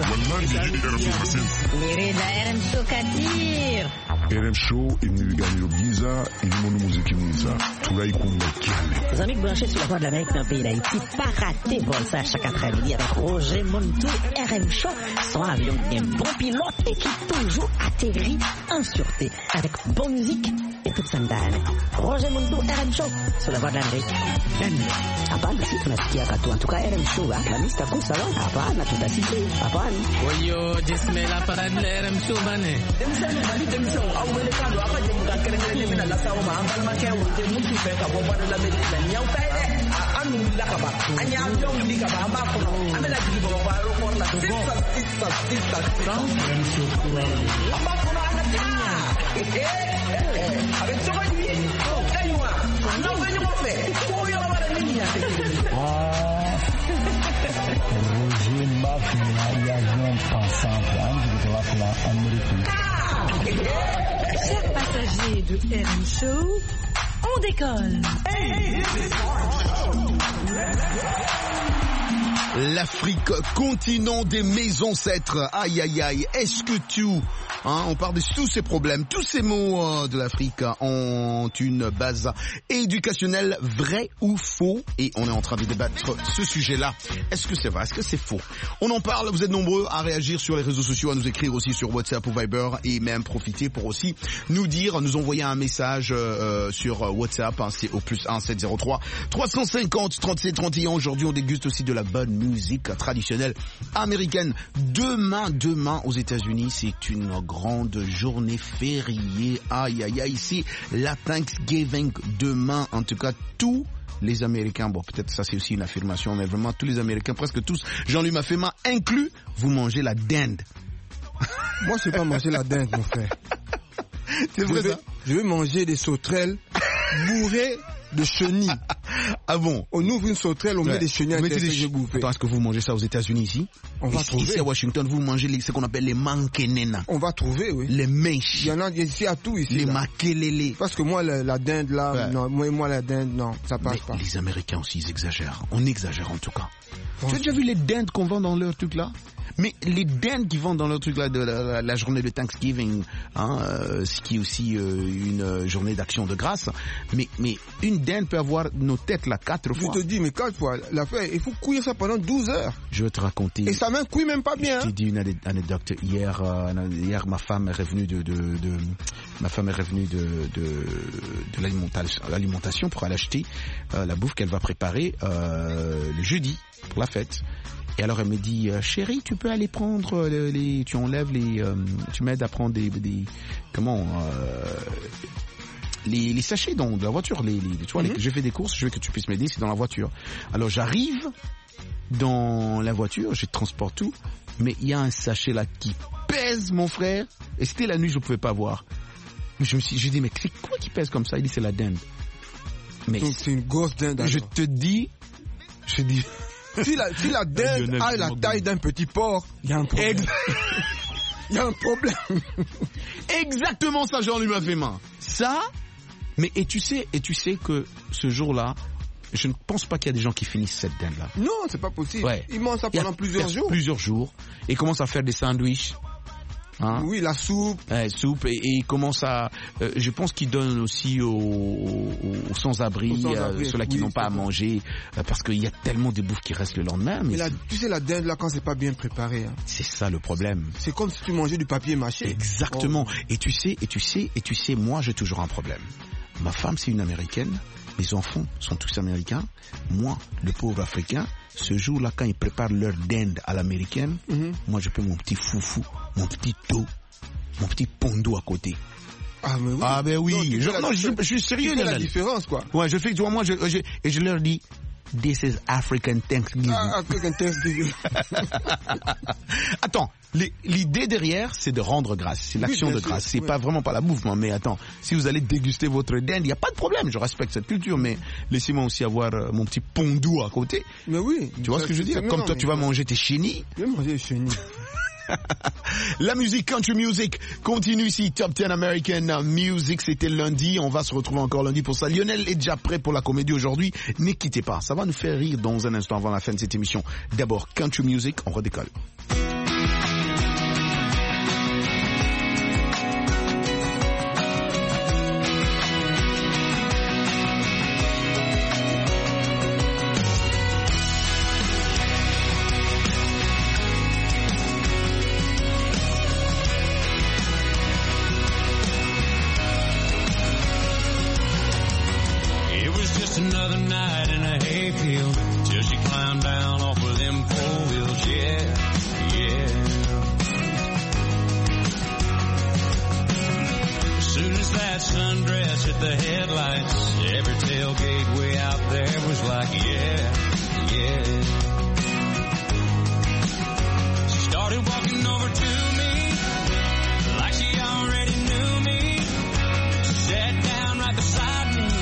Querida R M Show Kadir. R M Show, il nous gagne le Giza, il nous montre musique Giza. Tout là, il compte Les amis branchés sur la Voix de l'Amérique dans le pays d'Haïti, pas rater vol ça chaque après-midi avec Roger Montou, R M Show, son avion qui est un bon pilote et qui toujours atterrit en sûreté avec bonne musique et toute sa dame. Roger Montou, R M Show, sur la Voix de l'Amérique. Hapana, si tunasikia katu. En tout cas, R M Show, la lista kusa wa. Hapana, tutasikia. Hapana. Oyo, jismela para R M Show bane. Demsani bali demsani awele kando apa jemuka kerengere mina la sawo ma ambal ma kewo je mutu fe ka bobo de la medina nyaw tay de anu la ka ba anya jom li ka ba ma ko amela ji bo ba ro ko la sisa sisa sisa R M Show amba ko na na eh eh avec ça va dire oh kaywa non venez mo fe ko yo ba de minha ah Roger Mafia e a João passando onde lá para Amérique. Chers passagers de R M Show, on décolle. L'Afrique, continent des mes ancêtres. Aïe, aïe, aïe. Est-ce que tout, hein, on parle de tous ces problèmes, tous ces mots euh, de l'Afrique ont une base éducationnelle, vrai ou faux? Et on est en train de débattre ce sujet-là. Est-ce que c'est vrai? Est-ce que c'est faux? On en parle. Vous êtes nombreux à réagir sur les réseaux sociaux, à nous écrire aussi sur WhatsApp ou Viber et même profiter pour aussi nous dire, nous envoyer un message euh, sur WhatsApp. Hein, c'est au plus un sept zéro trois trois cent cinquante trente-sept trente et un. Aujourd'hui, on déguste aussi de la bonne musique traditionnelle américaine. Demain, demain aux États-Unis, c'est une grande journée fériée. Aïe, aïe, aïe, c'est la Thanksgiving. Demain, en tout cas, tous les Américains, bon, peut-être ça c'est aussi une affirmation, mais vraiment tous les Américains, presque tous, Jean-Louis Mafema inclus, vous mangez la dinde. Moi, je sais pas manger la dinde, mon frère. C'est vrai, je vais, ça? Je vais manger des sauterelles bourrées de chenilles. Ah bon? On ouvre une sauterelle, on ouais. met des chenilles à l'intérieur que j'ai bouffé. Attends, est-ce que vous mangez ça aux États-Unis ici? On va ici, trouver. Ici à Washington, vous mangez les, ce qu'on appelle les mankenena. On va trouver, oui. Les mèches. Il y en a ici à tout ici. Les là. makelele. Parce que moi, la, la dinde là, ouais. non, moi, moi la dinde, non, ça passe Mais pas. Les Américains aussi, ils exagèrent. On exagère en tout cas. Bon. Tu as déjà vu les dindes qu'on vend dans leur truc là? Mais les dindes qui vendent dans leur truc là de la, la, la journée de Thanksgiving, hein, euh, ce qui est aussi euh, une journée d'action de grâce. Mais mais une dinde peut avoir nos têtes là quatre fois. Je te dis, mais quatre fois. L'affaire, il faut cuire ça pendant douze heures. Je vais te raconter. Et ça même cuit même pas bien. Je t'ai dit une anecdote. Hier, euh, hier ma femme est revenue de, de, de ma femme est revenue de de, de l'alimentation, l'alimentation pour aller acheter euh, la bouffe qu'elle va préparer euh, le jeudi pour la fête. Et alors elle me dit, euh, chérie, tu peux aller prendre les, les tu enlèves les, euh, tu m'aides à prendre des, des comment, euh, les, les sachets dans de la voiture, les, les tu vois, mm-hmm. les, je fais des courses, je veux que tu puisses m'aider, c'est dans la voiture. Alors j'arrive dans la voiture, je transporte tout, mais il y a un sachet là qui pèse, mon frère, et c'était la nuit, je pouvais pas voir. Je me suis, je dis, mais c'est quoi qui pèse comme ça? Il dit, c'est la dinde. Mais donc c'est une grosse dinde. Alors. Je te dis, je dis. Si la, si la dinde a la taille d'un petit porc, il y a un problème. Il y a un problème. Exactement ça, Jean-Louis Mafema. Ça, mais et tu sais, et tu sais que ce jour-là, je ne pense pas qu'il y a des gens qui finissent cette dinde-là. Non, c'est pas possible. Ouais. Ils mangent ça pendant plusieurs jours. Plusieurs jours. Et commencent à faire des sandwichs. Hein? Oui, la soupe. Ouais, soupe et, et il commence à. Euh, je pense qu'il donne aussi aux, aux, aux sans-abri, sans euh, ceux-là qui oui, n'ont pas à manger, euh, parce qu'il y a tellement de bouffe qui reste le lendemain. Mais, mais là, tu sais, la dinde là, quand c'est pas bien préparé. Hein. C'est ça le problème. C'est comme si tu mangeais du papier mâché. Exactement. Oh. Et tu sais, et tu sais, et tu sais, moi j'ai toujours un problème. Ma femme c'est une Américaine, mes enfants sont tous Américains. Moi, le pauvre Africain. Ce jour-là, quand ils préparent leur dinde à l'américaine, mm-hmm. moi je fais mon petit foufou, mon petit dos, mon petit pondo à côté. Ah mais oui. Ah ben oui. Donc, je, la, non, je, je suis sérieux. C'est la différence quoi. Ouais, je fais, tu vois, moi, je, je, et je leur dis, this is African Thanksgiving. Ah, African Thanksgiving. Attends, l'idée derrière, c'est de rendre grâce. C'est l'action oui, de grâce. C'est oui. pas vraiment pas la bouffe, mais attends, si vous allez déguster votre dinde, il n'y a pas de problème. Je respecte cette culture, mais laissez-moi aussi avoir euh, mon petit pondou à côté. Mais oui. Tu vois ce que je veux dire? Comme toi, tu vas manger tes chenilles. Je vais manger les chenilles. La musique country music continue ici. Top dix American Music, c'était lundi. On va se retrouver encore lundi pour ça. Lionel est déjà prêt pour la comédie aujourd'hui. Ne quittez pas. Ça va nous faire rire dans un instant avant la fin de cette émission. D'abord, country music, on redécolle. Another night in a hayfield till she climbed down off of them four wheels, yeah, yeah. As soon as that sundress hit the headlights, every tailgate way out there was like, yeah, yeah. She started walking over to me like she already knew me. She sat down right beside me.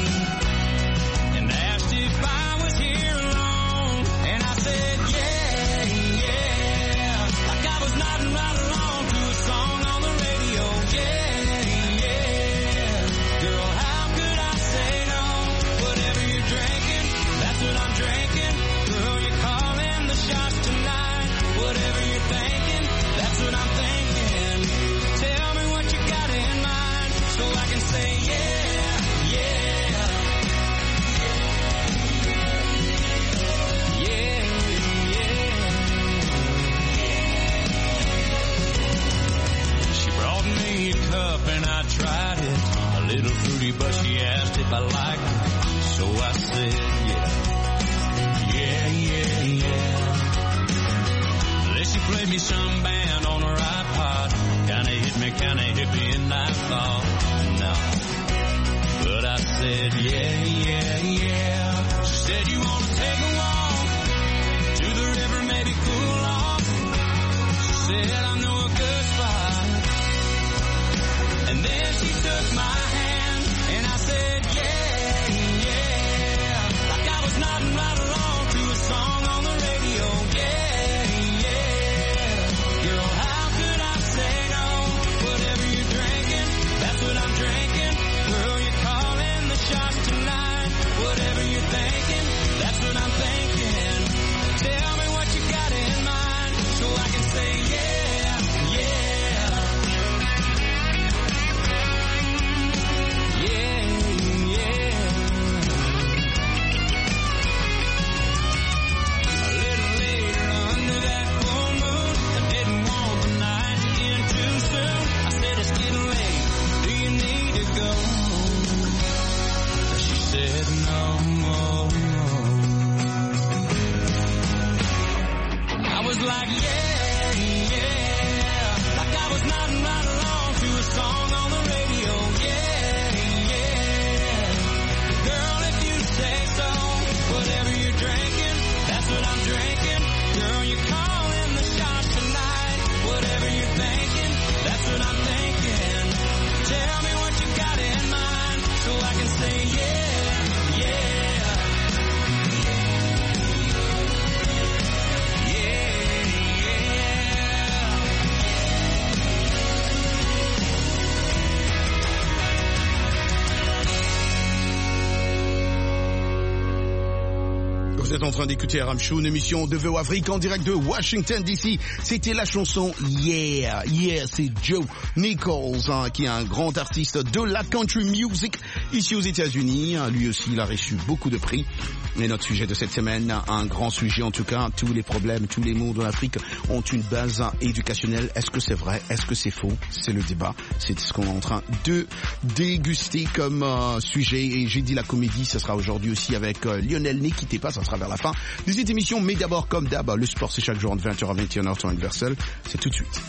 But she asked if I liked it, so I said yeah, yeah, yeah, yeah. Then she played me some band on her iPod, kinda hit me, kinda hippie, and I thought, no. But I said yeah, yeah, yeah. She said, you wanna take a walk to the river, maybe cool off. She said, I know a good spot. And then she took my hand, and I said, yeah, yeah, like I was nodding right along to a song on the radio, yeah, yeah. Girl, how could I say no? Whatever you're drinking, that's what I'm drinking. Girl, you're calling the shots tonight. Whatever you're thinking, that's what I'm thinking. Tell me what you got in mind, so I can say yeah, yeah. Yeah. Like yeah, yeah, like I was nodding right along to a song on the radio, yeah, yeah. Girl, if you say so, whatever you're drinking, that's what I'm drinking. Girl, you're calling the shots tonight. Whatever you're thinking, that's what I'm thinking. Tell me what you got in mind, so I can say yeah, yeah. Vous êtes en train d'écouter R M Show, une émission de V O Afrique en direct de Washington D C. C'était la chanson Yeah, Yeah, c'est Joe Nichols, hein, qui est un grand artiste de la country music ici aux États-Unis. Lui aussi, il a reçu beaucoup de prix. Mais notre sujet de cette semaine, un grand sujet en tout cas, tous les problèmes, tous les maux de l'Afrique ont une base éducationnelle. Est-ce que c'est vrai? Est-ce que c'est faux? C'est le débat. C'est ce qu'on est en train de déguster comme euh, sujet. Et j'ai dit la comédie, ce sera aujourd'hui aussi avec euh, Lionel. Ne quittez pas, ça sera vers la fin de cette émission. Mais d'abord, comme d'hab, le sport c'est chaque jour de vingt heures à vingt et une heures temps universel. C'est tout de suite.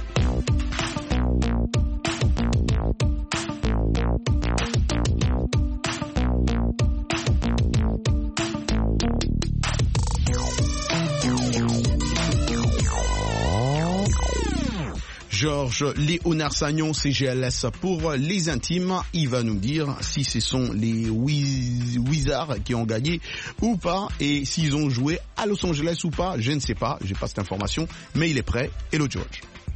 Georges Léonard Sagnon, C G L S pour les intimes. Il va nous dire si ce sont les Wiz- Wizards qui ont gagné ou pas et s'ils ont joué à Los Angeles ou pas. Je ne sais pas, j'ai pas cette information, mais il est prêt. Hello George.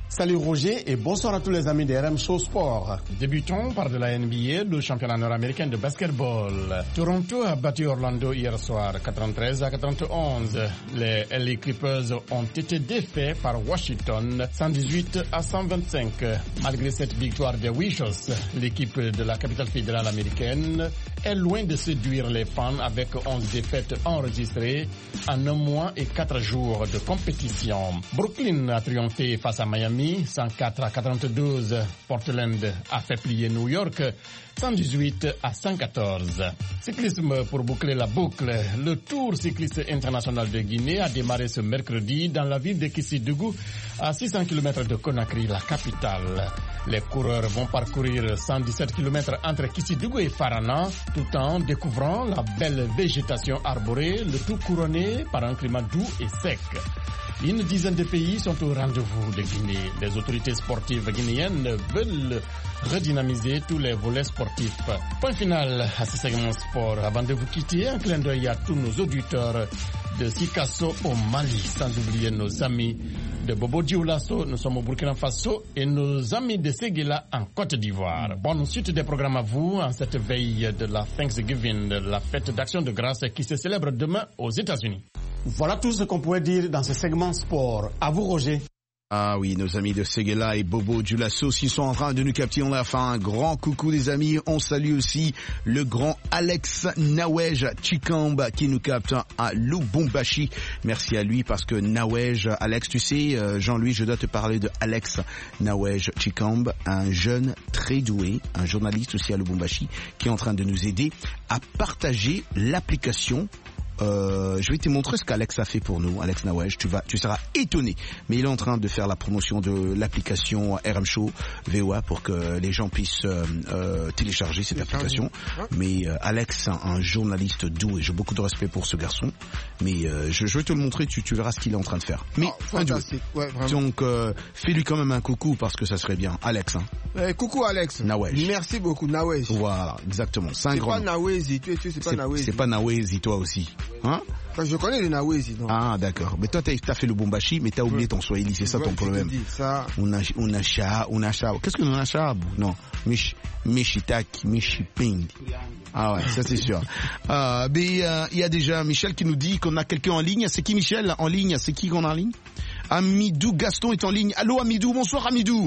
Salut Roger et bonsoir à tous les amis de R M Show Sport. Débutons par de la N B A, le championnat nord-américain de basketball. Toronto a battu Orlando hier soir, quatre-vingt-treize à quatre-vingt-onze. Les L A Clippers ont été défaits par Washington, cent dix-huit à cent vingt-cinq. Malgré cette victoire des Wizards, l'équipe de la capitale fédérale américaine est loin de séduire les fans avec onze défaites enregistrées en un mois et quatre jours de compétition. Brooklyn a triomphé face à Miami, cent quatre à quatre-vingt-douze. Portland a fait plier New York, cent dix-huit à cent quatorze. Cyclisme pour boucler la boucle. Le Tour cycliste international de Guinée a démarré ce mercredi dans la ville de Kissidougou, à six cents kilomètres de Conakry, la capitale. Les coureurs vont parcourir cent dix-sept kilomètres entre Kissidougou et Farana, tout en découvrant la belle végétation arborée, le tout couronné par un climat doux et sec. Une dizaine de pays sont au rendez-vous de Guinée. Les autorités sportives guinéennes veulent redynamiser tous les volets sportifs. Point final à ce segment sport. Avant de vous quitter, un clin d'œil à tous nos auditeurs de Sikasso au Mali, sans oublier nos amis de Bobo Dioulasso, nous sommes au Burkina Faso, et nos amis de Séguéla en Côte d'Ivoire. Bonne suite des programmes à vous en cette veille de la Thanksgiving, de la fête d'action de grâce qui se célèbre demain aux États-Unis. Voilà tout ce qu'on pourrait dire dans ce segment sport. À vous, Roger. Ah oui, nos amis de Séguéla et Bobo Dioulasso, s'ils sont en train de nous capter, on leur fait un grand coucou des amis. On salue aussi le grand Alex Nawej Chikamba qui nous capte à Lubumbashi. Merci à lui parce que Nawej, Alex, tu sais, Jean-Louis, je dois te parler de Alex Nawej Chikamba, un jeune très doué, un journaliste aussi à Lubumbashi qui est en train de nous aider à partager l'application. Euh, je vais te montrer ce qu'Alex a fait pour nous, Alex Nawej, tu vas, tu seras étonné. Mais il est en train de faire la promotion de l'application R M Show V O A pour que les gens puissent euh, euh, télécharger cette application. Mais euh, Alex, un, un journaliste doux et j'ai beaucoup de respect pour ce garçon. Mais euh, je, je vais te le montrer, tu, tu verras ce qu'il est en train de faire. Mais oh, un fantastique, ouais, vraiment. Donc euh, fais-lui quand même un coucou parce que ça serait bien, Alex. Hein. Eh, coucou Alex. Nawej. Merci beaucoup Nawej. Voilà, exactement. C'est un grand. C'est pas Nawezi, tu es, tu es, c'est pas Nawezi. C'est pas Nawezi, toi aussi. Hein? Je connais les Nawezi. Ah d'accord, mais toi t'as as fait le Bombashi, mais t'as oublié ton Swahili, c'est ça ton problème. Ça. On a, on a cha, on a cha. Qu'est-ce que on a cha? Non, mish, mishitaki, mishipindi. Ah ouais, ça c'est sûr. Euh, mais il euh, y a déjà Michel qui nous dit qu'on a quelqu'un en ligne. C'est qui Michel en ligne? C'est qui qu'on a en ligne? Amidou Gaston est en ligne. Allô Amidou, bonsoir Amidou.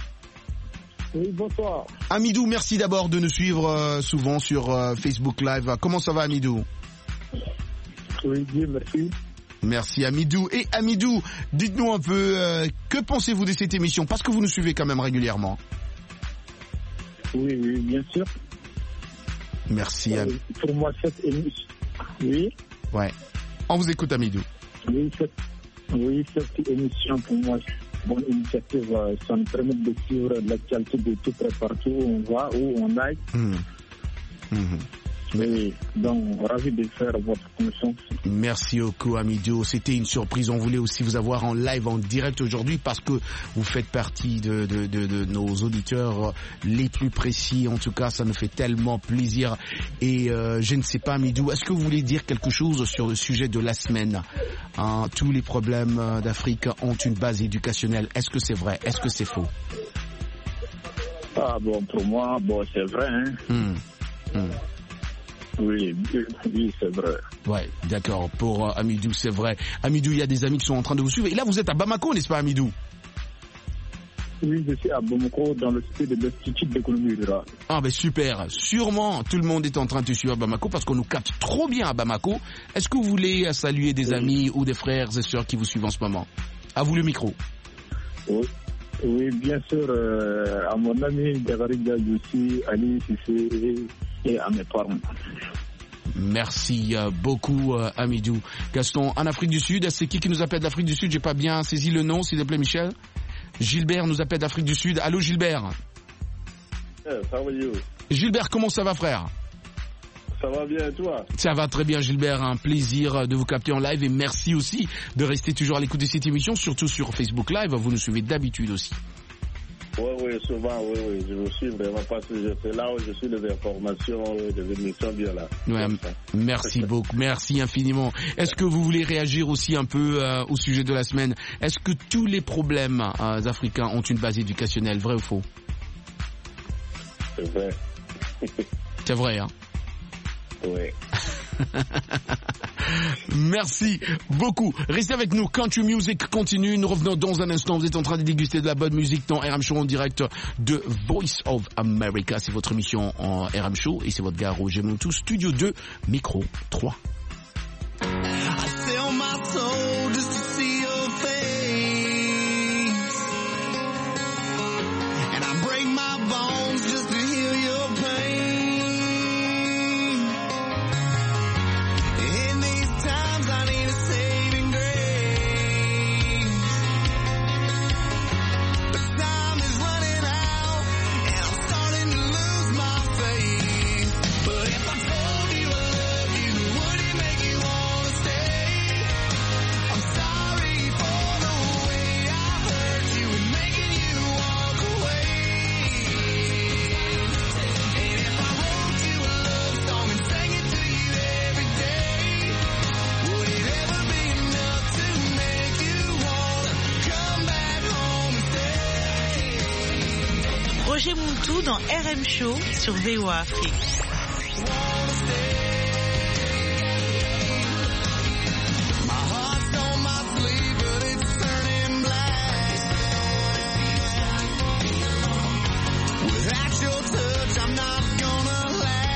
Oui, bonsoir. Amidou, merci d'abord de nous suivre euh, souvent sur euh, Facebook Live. Comment ça va Amidou? Oui, bien, merci. Merci Amidou. Et Amidou, dites-nous un peu, euh, que pensez-vous de cette émission? Parce que vous nous suivez quand même régulièrement. Oui, oui, bien sûr. Merci. Euh, pour moi, cette émission... Oui. Ouais. On vous écoute Amidou. Oui, cette, oui, cette émission, pour moi, c'est une bonne initiative. Ça nous permet de suivre l'actualité de tout près partout où on va, où on aille. Mmh. Mmh. Oui, donc ravi de faire votre émission. Merci beaucoup Amidou, c'était une surprise, on voulait aussi vous avoir en live, en direct aujourd'hui parce que vous faites partie de, de, de, de nos auditeurs les plus précis, en tout cas ça nous fait tellement plaisir. Et euh, je ne sais pas Amidou, est-ce que vous voulez dire quelque chose sur le sujet de la semaine? Hein, tous les problèmes d'Afrique ont une base éducationnelle, est-ce que c'est vrai, est-ce que c'est faux? Ah bon, pour moi, bon c'est vrai hein. Hum, hum. Oui, oui, c'est vrai. Ouais, d'accord. Pour euh, Amidou, c'est vrai. Amidou, il y a des amis qui sont en train de vous suivre. Et là, vous êtes à Bamako, n'est-ce pas, Amidou? Oui, je suis à Bamako, dans le site de l'Institut d'économie rurale. Ah, ben super. Sûrement, tout le monde est en train de te suivre à Bamako parce qu'on nous capte trop bien à Bamako. Est-ce que vous voulez saluer des oui. amis ou des frères et sœurs qui vous suivent en ce moment? À vous le micro. Oui. Oui, bien sûr, euh, à mon ami Dagarida Youssi, Ali Sissé et à mes parents. Merci euh, beaucoup euh, Amidou. Gaston, en Afrique du Sud, c'est qui qui nous appelle d'Afrique du Sud? J'ai pas bien saisi le nom, s'il te plaît Michel. Gilbert nous appelle d'Afrique du Sud. Allô Gilbert. Yes, how are you? Gilbert, comment ça va frère? Ça va bien, et toi? Ça va très bien Gilbert, un plaisir de vous capter en live et merci aussi de rester toujours à l'écoute de cette émission, surtout sur Facebook Live, vous nous suivez d'habitude aussi. Oui, oui, souvent, oui, oui. Je vous suis vraiment parce que je fais là où je suis des informations, des émissions bien là. Ouais, merci beaucoup, merci infiniment. Est-ce que vous voulez réagir aussi un peu euh, au sujet de la semaine? Est-ce que tous les problèmes euh, africains ont une base éducationnelle, vrai ou faux? C'est vrai. C'est vrai, hein? Oui. Merci beaucoup. Restez avec nous. Country Music continue. Nous revenons dans un instant. Vous êtes en train de déguster de la bonne musique dans R M Show en direct de Voice of America. C'est votre émission en R M Show et c'est votre gars Roger Montou, Studio deux, micro trois. I sell my soul just to see your face, and I break my bones just to hear your pain. In these times I need a saving grace, but time is running out and I'm starting to lose my faith. But if I told you I love you, would it make you wanna stay? I'm sorry for the way I hurt you and making you walk away. And if I wrote you a love song and sang it to you every day, would it ever be enough to make you wanna come back home and stay? Roger Montou dans R M Show sur V O A Afrique. My heart's on my sleeve, but it's turning black. Without your touch, I'm not gonna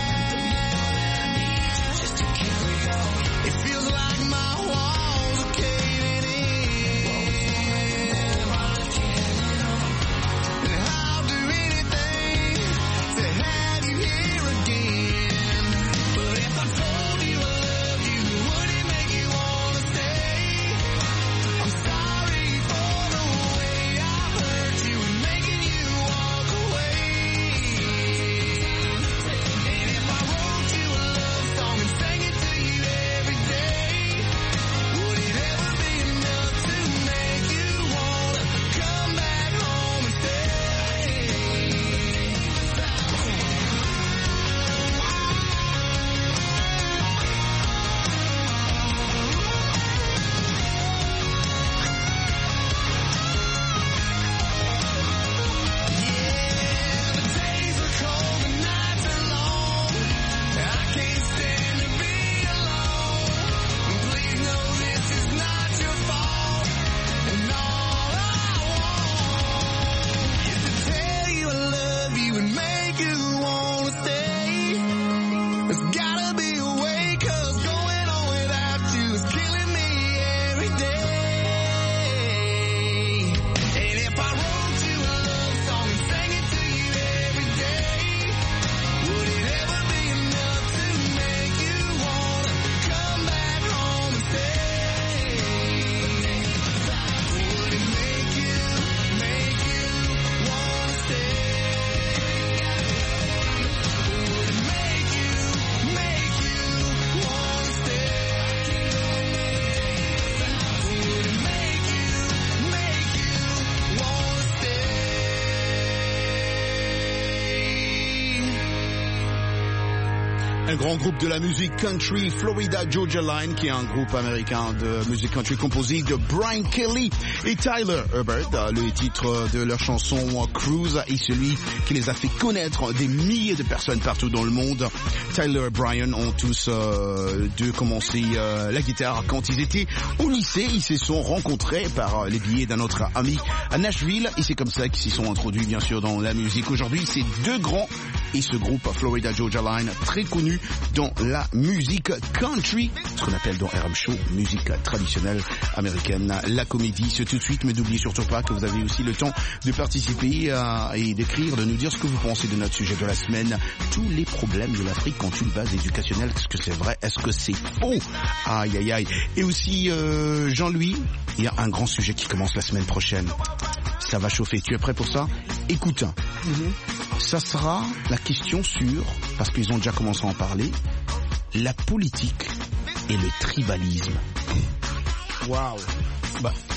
last. It feels like my walls are caving in, and I'll do anything to have you here again. But if I told you I love you, would it make you wanna stay? I'm sorry for the way I hurt you and making you walk away. And if I wrote you a love song and sang it to you every day, would it ever be enough to make you wanna come back home and stay? The days are cold, the nights are long. I can't stand to be alone. Please know this is not your fault. And all I want is to tell you I love you and make you wanna stay. There's gotta be a way, 'cause going on without you is killing me every day. And if I wrote you a love song and sang it to you every day, would it ever be enough to make you wanna come back home and stay? Would it make you, make you wanna stay? Would it make you, make you wanna stay? Would it make you, make you wanna stay? Un grand groupe de la musique country, Florida Georgia Line, qui est un groupe américain de musique country composé de Brian Kelly et Tyler Herbert. Le titre de leur chanson Cruise est celui qui les a fait connaître des milliers de personnes partout dans le monde. Tyler et Brian ont tous euh, deux commencé euh, la guitare quand ils étaient au lycée. Ils se sont rencontrés par les biais d'un autre ami à Nashville et c'est comme ça qu'ils s'y sont introduits bien sûr dans la musique. Aujourd'hui, c'est deux grands et ce groupe Florida Georgia Line, très connu dans la musique country, ce qu'on appelle dans R M Show, musique traditionnelle américaine. La comédie, c'est tout de suite, mais n'oubliez surtout pas que vous avez aussi le temps de participer euh, et d'écrire, de nous dire ce que vous pensez de notre sujet de la semaine. Tous les problèmes de l'Afrique ont une base éducationnelle. Est-ce que c'est vrai? Est-ce que c'est faux? Aïe, aïe, aïe. Et aussi, euh, Jean-Louis, il y a un grand sujet qui commence la semaine prochaine. Ça va chauffer. Tu es prêt pour ça? Écoute, mm-hmm. Ça sera la question sur, parce qu'ils ont déjà commencé à en parler, la politique et le tribalisme. Waouh. Bah,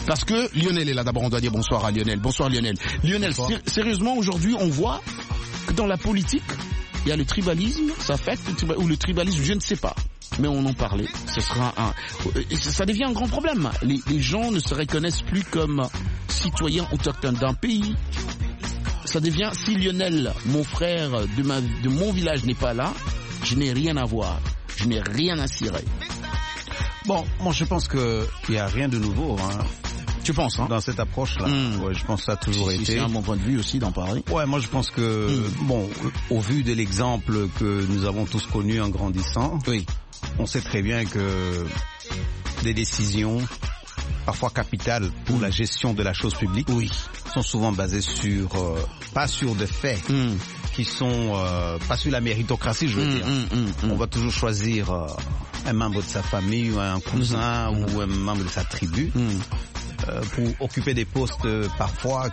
Parce que Lionel est là. D'abord, on doit dire bonsoir à Lionel. Bonsoir Lionel. Lionel, Bonsoir. sé- sérieusement, aujourd'hui, on voit que dans la politique, il y a le tribalisme, ça affecte le tribalisme, ou le tribalisme, je ne sais pas. Mais on en parlait. Ce sera un, ça devient un grand problème. Les, les gens ne se reconnaissent plus comme citoyens autochtones d'un pays. Ça devient, si Lionel, mon frère de, ma, de mon village n'est pas là, je n'ai rien à voir. Je n'ai rien à cirer. Bon, moi je pense qu'il n'y a rien de nouveau. Hein. Tu penses, hein? Dans cette approche-là. Mm. Ouais, je pense que ça a toujours Si, si, été. c'est un bon point de vue aussi d'en parler. Ouais, moi je pense que, mm. bon, au vu de l'exemple que nous avons tous connu en grandissant, oui. on sait très bien que des décisions, parfois capitales pour mm. la gestion de la chose publique, oui. sont souvent basées sur, euh, pas sur des faits, mm. qui sont, euh, pas sur la méritocratie, je veux mm, dire. Mm, mm, on va toujours choisir euh, un membre de sa famille ou un cousin mm. ou un membre de sa tribu mm. euh, pour occuper des postes euh, parfois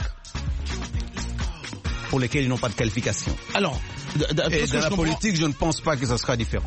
pour lesquels ils n'ont pas de qualification. Alors, et dans la je politique, je ne pense pas que ça sera différent.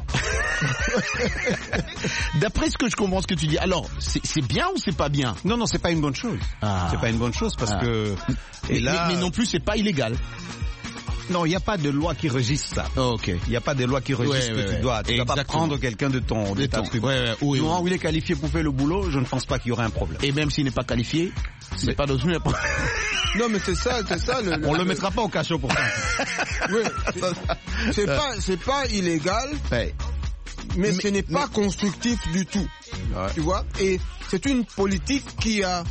D'après ce que je comprends ce que tu dis, alors c'est, c'est bien ou c'est pas bien? Non, non, c'est pas une bonne chose. Ah. C'est pas une bonne chose parce ah. que et là, mais, mais non plus c'est pas illégal. Non, il n'y a pas de loi qui régisse ça. Oh, ok. Il n'y a pas de loi qui régisse ouais, que ouais, tu dois. Tu ne dois pas prendre quelqu'un de ton, de ta tribu. Ouais, ouais, oui, du moment oui. où il est qualifié pour faire le boulot, je ne pense pas qu'il y aurait un problème. Et même s'il n'est pas qualifié, c'est mais... pas dans une. Non, mais c'est ça, c'est ça. Le, le, On le, le mettra pas au cachot pour ça. Oui. C'est, c'est pas, c'est pas illégal. Ouais. Mais, mais ce n'est pas mais... constructif du tout. Ouais. Tu vois? Et c'est une politique qui a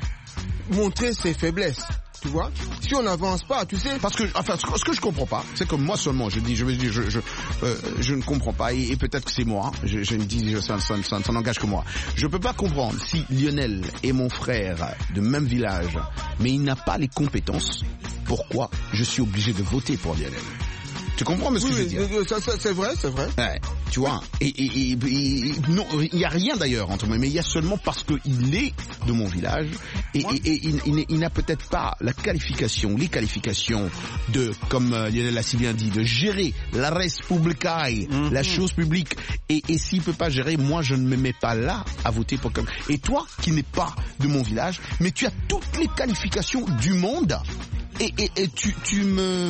montré ses faiblesses. Tu vois, si on n'avance pas, tu sais. Parce que, enfin, ce que je comprends pas, c'est comme moi seulement, je dis, je veux dire, je, je, euh, je ne comprends pas, et, et peut-être que c'est moi, hein, je, je me dis, ça, ça, ça, ça n'engage que moi. Je peux pas comprendre si Lionel est mon frère de même village, mais il n'a pas les compétences, pourquoi je suis obligé de voter pour Lionel? Tu comprends mais ce oui, que je veux dire? Ça, ça, c'est vrai, c'est vrai. Ouais, tu vois, et, et, et, et non, il n'y a rien d'ailleurs entre moi, mais il y a seulement parce qu'il est de mon village et, et, et il, il, il n'a peut-être pas la qualification, les qualifications de, comme euh, Lionel l'a si bien dit, de gérer la res publicae, mm-hmm. la chose publique. Et, et s'il peut pas gérer, moi je ne me mets pas là à voter pour comme. Et toi qui n'es pas de mon village, mais tu as toutes les qualifications du monde et, et, et tu, tu me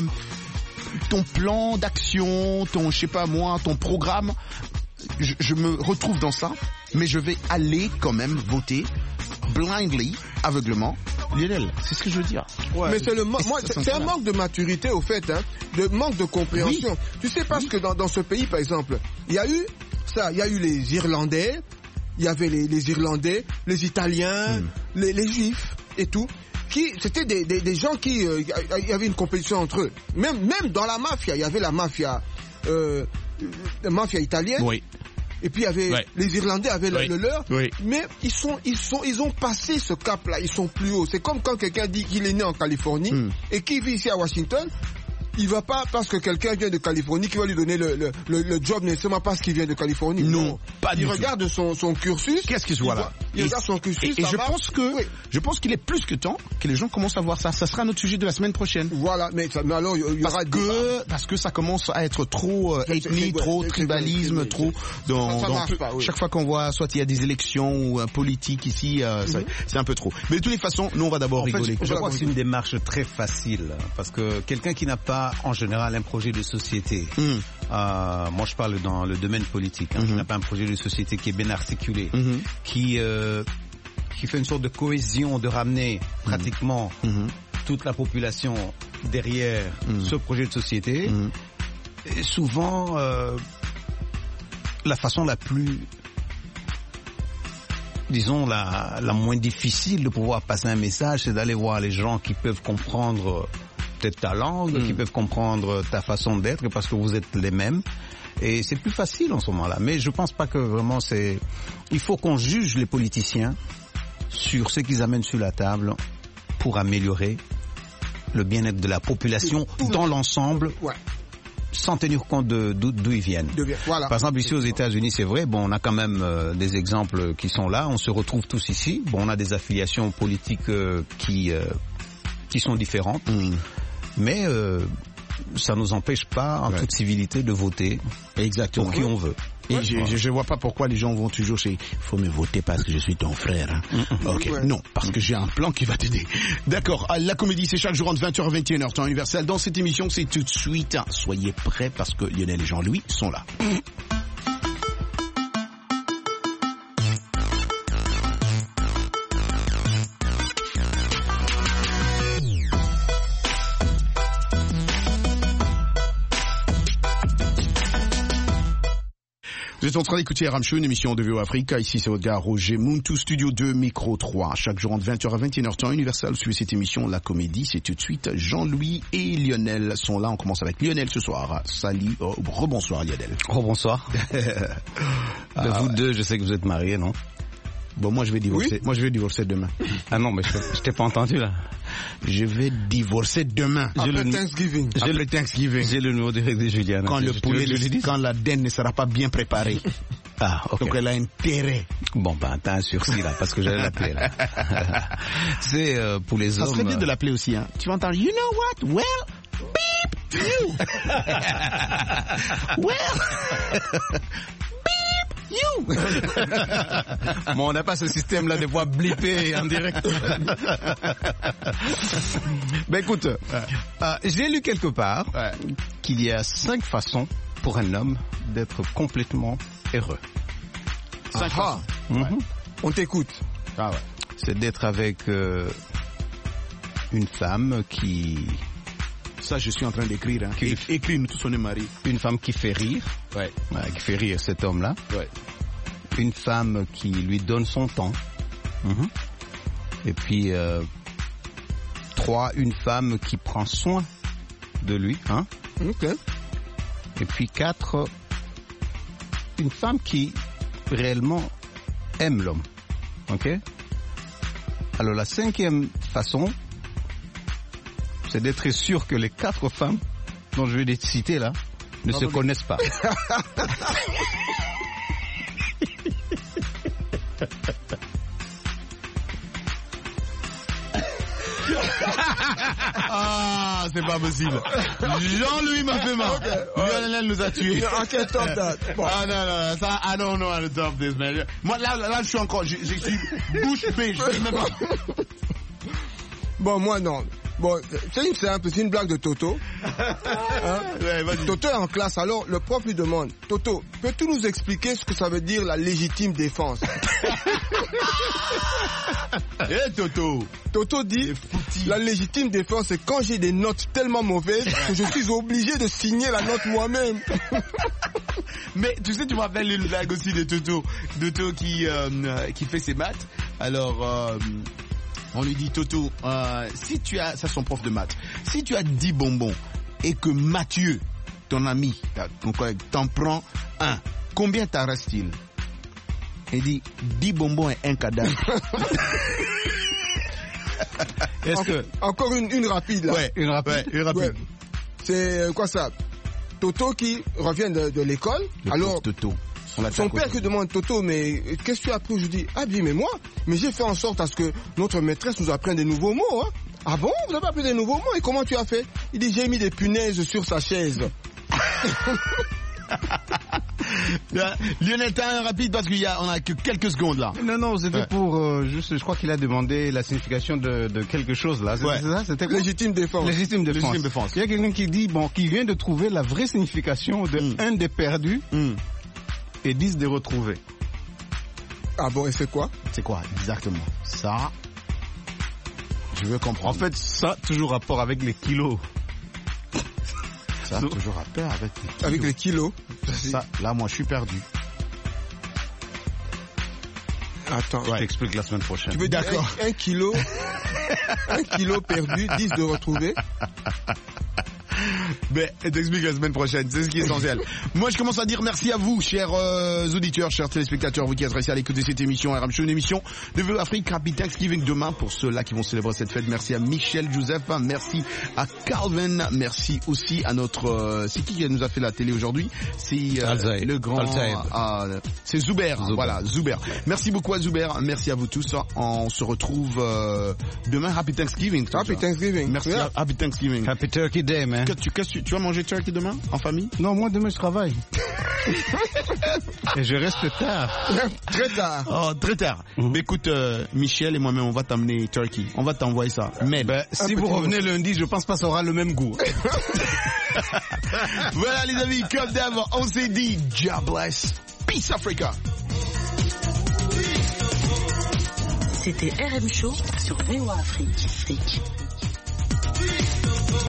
ton plan d'action, ton, je sais pas moi, ton programme, je, je me retrouve dans ça, mais je vais aller quand même voter blindly, aveuglement, Lionel. C'est ce que je veux dire. Ouais. Mais c'est le mo- moi, c'est, c'est un manque de maturité au fait, hein, de manque de compréhension. Oui. Tu sais parce oui. que dans, dans ce pays, par exemple, il y a eu ça, il y a eu les Irlandais, il y avait les, les Irlandais, les Italiens, mm. les, les Juifs et tout. Qui, c'était des, des, des gens qui, euh, y avait une compétition entre eux. Même, même dans la mafia, il y avait la mafia, euh, la mafia italienne. Oui. Et puis il y avait, ouais. les Irlandais avaient oui. le, le leur. Oui. Mais ils sont, ils sont, ils ont passé ce cap-là. Ils sont plus hauts. C'est comme quand quelqu'un dit qu'il est né en Californie mm. et qui vit ici à Washington. Il va pas parce que quelqu'un vient de Californie qui va lui donner le, le, le, le job nécessairement parce qu'il vient de Californie. Non, non. pas du il tout. Il regarde son, son cursus. Qu'est-ce qu'il voit là? Il et, regarde son cursus. Et, et je va. pense que, oui. je pense qu'il est plus que temps que les gens commencent à voir ça. Ça sera notre sujet de la semaine prochaine. Voilà, mais, ça, mais alors il y, y parce aura que parce que ça commence à être trop euh, ethnie, trop tribalisme, trop dans, ça, ça dans peu, pas, oui. chaque fois qu'on voit soit il y a des élections ou un politique ici, euh, mm-hmm. ça, c'est un peu trop. Mais de toutes les façons, nous on va d'abord en rigoler. Fait, je, je crois que c'est une démarche très facile parce que quelqu'un qui n'a pas en général un projet de société. Mm. Euh, moi, je parle dans le domaine politique. Hein, mm-hmm. Qui n'a pas un projet de société qui est bien articulé, mm-hmm. qui euh, qui fait une sorte de cohésion, de ramener mm-hmm. pratiquement mm-hmm. toute la population derrière mm-hmm. ce projet de société. Mm-hmm. Et souvent, euh, la façon la plus, disons, la, la moins difficile de pouvoir passer un message, c'est d'aller voir les gens qui peuvent comprendre peut-être ta langue, mmh. qui peuvent comprendre ta façon d'être parce que vous êtes les mêmes. Et c'est plus facile en ce moment-là. Mais je pense pas que vraiment c'est... Il faut qu'on juge les politiciens sur ce qu'ils amènent sur la table pour améliorer le bien-être de la population tout, tout dans l'ensemble. Ouais. Sans tenir compte de, d'où, d'où ils viennent. De, voilà. Par exemple, ici aux États-Unis, c'est vrai, bon, on a quand même euh, des exemples qui sont là, on se retrouve tous ici. Bon, on a des affiliations politiques euh, qui, euh, qui sont différentes. Mmh. Mais euh, ça nous empêche pas, en Ouais. toute civilité, de voter Exactement. pour qui on veut. Et je, je, je vois pas pourquoi les gens vont toujours chez faut me voter parce que je suis ton frère. Hein. Ok, Ouais. non, parce que j'ai un plan qui va t'aider. D'accord, ah, la comédie c'est chaque jour entre vingt heures et vingt et une heures temps universel. Dans cette émission c'est tout de suite. Soyez prêts parce que Lionel et Jean-Louis sont là. Vous êtes en train d'écouter R M Show, une émission de V O Africa. Ici, c'est votre gars Roger Muntu, Studio deux, Micro trois. Chaque jour entre vingt heures et vingt et une heures temps universel. Suivez cette émission, la comédie. C'est tout de suite. Jean-Louis et Lionel sont là. On commence avec Lionel ce soir. Salut, oh, rebonsoir Lionel. Rebonsoir. Ah, vous ouais. deux, je sais que vous êtes mariés, non? Bon, moi je vais divorcer. Oui. Moi je vais divorcer demain. Ah non, mais je, je t'ai pas entendu là. Je vais divorcer demain. J'ai Après le- Thanksgiving. J'ai Après le- Thanksgiving. J'ai le numéro direct de Juliane. Quand Tu- le tu poulet, veux que je le dise? quand la dinde ne sera pas bien préparée. Ah, ok. Donc elle a intérêt. Bon, ben, t'as un sursis là, parce que j'allais l'appeler là. C'est euh, pour les Ça hommes. serait bien de euh, l'appeler aussi, hein. Tu vas entendre, you know what? Well, beep you. Well, beep you. Bon, on n'a pas ce système là de pouvoir blipper en direct. Ben écoute, euh, j'ai lu quelque part Ouais. qu'il y a cinq façons pour un homme d'être complètement heureux. Cinq Ah, Mhm. on t'écoute. Ah ouais. C'est d'être avec euh, une femme qui, Ça, je suis en train d'écrire, hein. Qui- É- Écris, nous tous on est mariés. une femme qui fait rire, Ouais. ouais, qui fait rire cet homme-là. Ouais. Une femme qui lui donne son temps. Mhm. Et puis, euh, trois, une femme qui prend soin de lui. Hein. Ok. Et puis, quatre, une femme qui réellement aime l'homme. Ok. Alors, la cinquième façon, c'est d'être sûr que les quatre femmes dont je vais les citer là ne Ah, se bon. connaissent pas. Ah, c'est pas possible. Jean-Louis m'a fait mal. Lionel nous a tués. I can't top that. Bon. Ah non, non, ça, I don't know how to top this, man. Moi, là, là, je suis encore, je, je suis bouche bée, je sais même pas. Bon, moi, non. Bon, c'est une simple, c'est une blague de Toto. Hein? Ouais, vas-y. Toto est en classe, alors le prof lui demande, Toto, peux-tu nous expliquer ce que ça veut dire la légitime défense? Eh, Toto. Toto dit, la légitime défense, c'est quand j'ai des notes tellement mauvaises que je suis obligé de signer la note moi-même. Mais tu sais, tu me rappelles une blague aussi de Toto, de Toto qui euh, euh, qui fait ses maths. Alors, euh, on lui dit, Toto, euh, si tu as, ça son prof de maths, si tu as dix bonbons et que Mathieu, ton ami, ton collègue, t'en prend un, combien t'en reste-t-il? Il dit, dix bonbons et un cadavre. Est-ce En- que... Encore une, une rapide là. Ouais, une rapide. Ouais, une rapide. Ouais. C'est euh, quoi ça? Toto qui revient de, de l'école. Le Alors, pauvre Toto. On l'a son fait à père côté. qui demande, Toto, mais qu'est-ce que tu as appris aujourd'hui? Ah bien, mais moi, mais j'ai fait en sorte à ce que notre maîtresse nous apprenne des nouveaux mots. Hein. Ah bon, vous avez appris des nouveaux mots? Et comment tu as fait? Il dit, j'ai mis des punaises sur sa chaise. Là, Lionel, t'as un rapide parce qu'il y a, on a que quelques secondes là. Non, non, c'était Ouais. pour euh, juste, je crois qu'il a demandé la signification de, de quelque chose là. C'est Ouais. c'est ça, c'était quoi? Légitime défense. Légitime défense. Légitime défense. Il y a quelqu'un qui dit, bon, qui vient de trouver la vraie signification de Mm. un des perdus Hmm. et dix des retrouvés. Ah bon, et c'est quoi? C'est quoi exactement? Ça, je veux comprendre. En fait, ça, toujours rapport avec les kilos. ça a toujours à peur avec les kilos. Avec les kilos. Ça, là, moi, je suis perdu. Attends. Je t'explique la semaine prochaine. Tu veux dire D'accord. un, un kilo, un kilo perdu, dix de retrouvé. Mais t'expliques la semaine prochaine, c'est ce qui est essentiel. Moi, je commence à dire merci à vous, chers euh, auditeurs, chers téléspectateurs, vous qui êtes restés à l'écoute de cette émission R M Show, une émission de V O Afrique. Happy Thanksgiving demain pour ceux-là qui vont célébrer cette fête. Merci à Michel Joseph, merci à Calvin, merci aussi à notre... Euh, c'est qui qui nous a fait la télé aujourd'hui? C'est euh, Alzaïd. le grand... Alzaïd. euh, c'est Zuber, Zuber. voilà, Zuber. Merci beaucoup à Zuber, merci à vous tous. On se retrouve euh, demain. Happy Thanksgiving. Happy Thanksgiving. Merci, Yeah. Happy Thanksgiving. Happy Turkey Day, man. Que tu, tu, tu vas manger turkey demain, en famille? Non, moi demain je travaille. Et je reste tard. Très tard. Oh, très tard. Mm-hmm. Mais écoute, euh, Michel et moi-même, on va t'amener turkey. On va t'envoyer ça. Mais ben, si vous revenez le... lundi, je pense pas que ça aura le même goût. Voilà les amis, comme d'hab, on s'est dit, God bless, peace Africa. C'était R M Show sur V O A Afrique.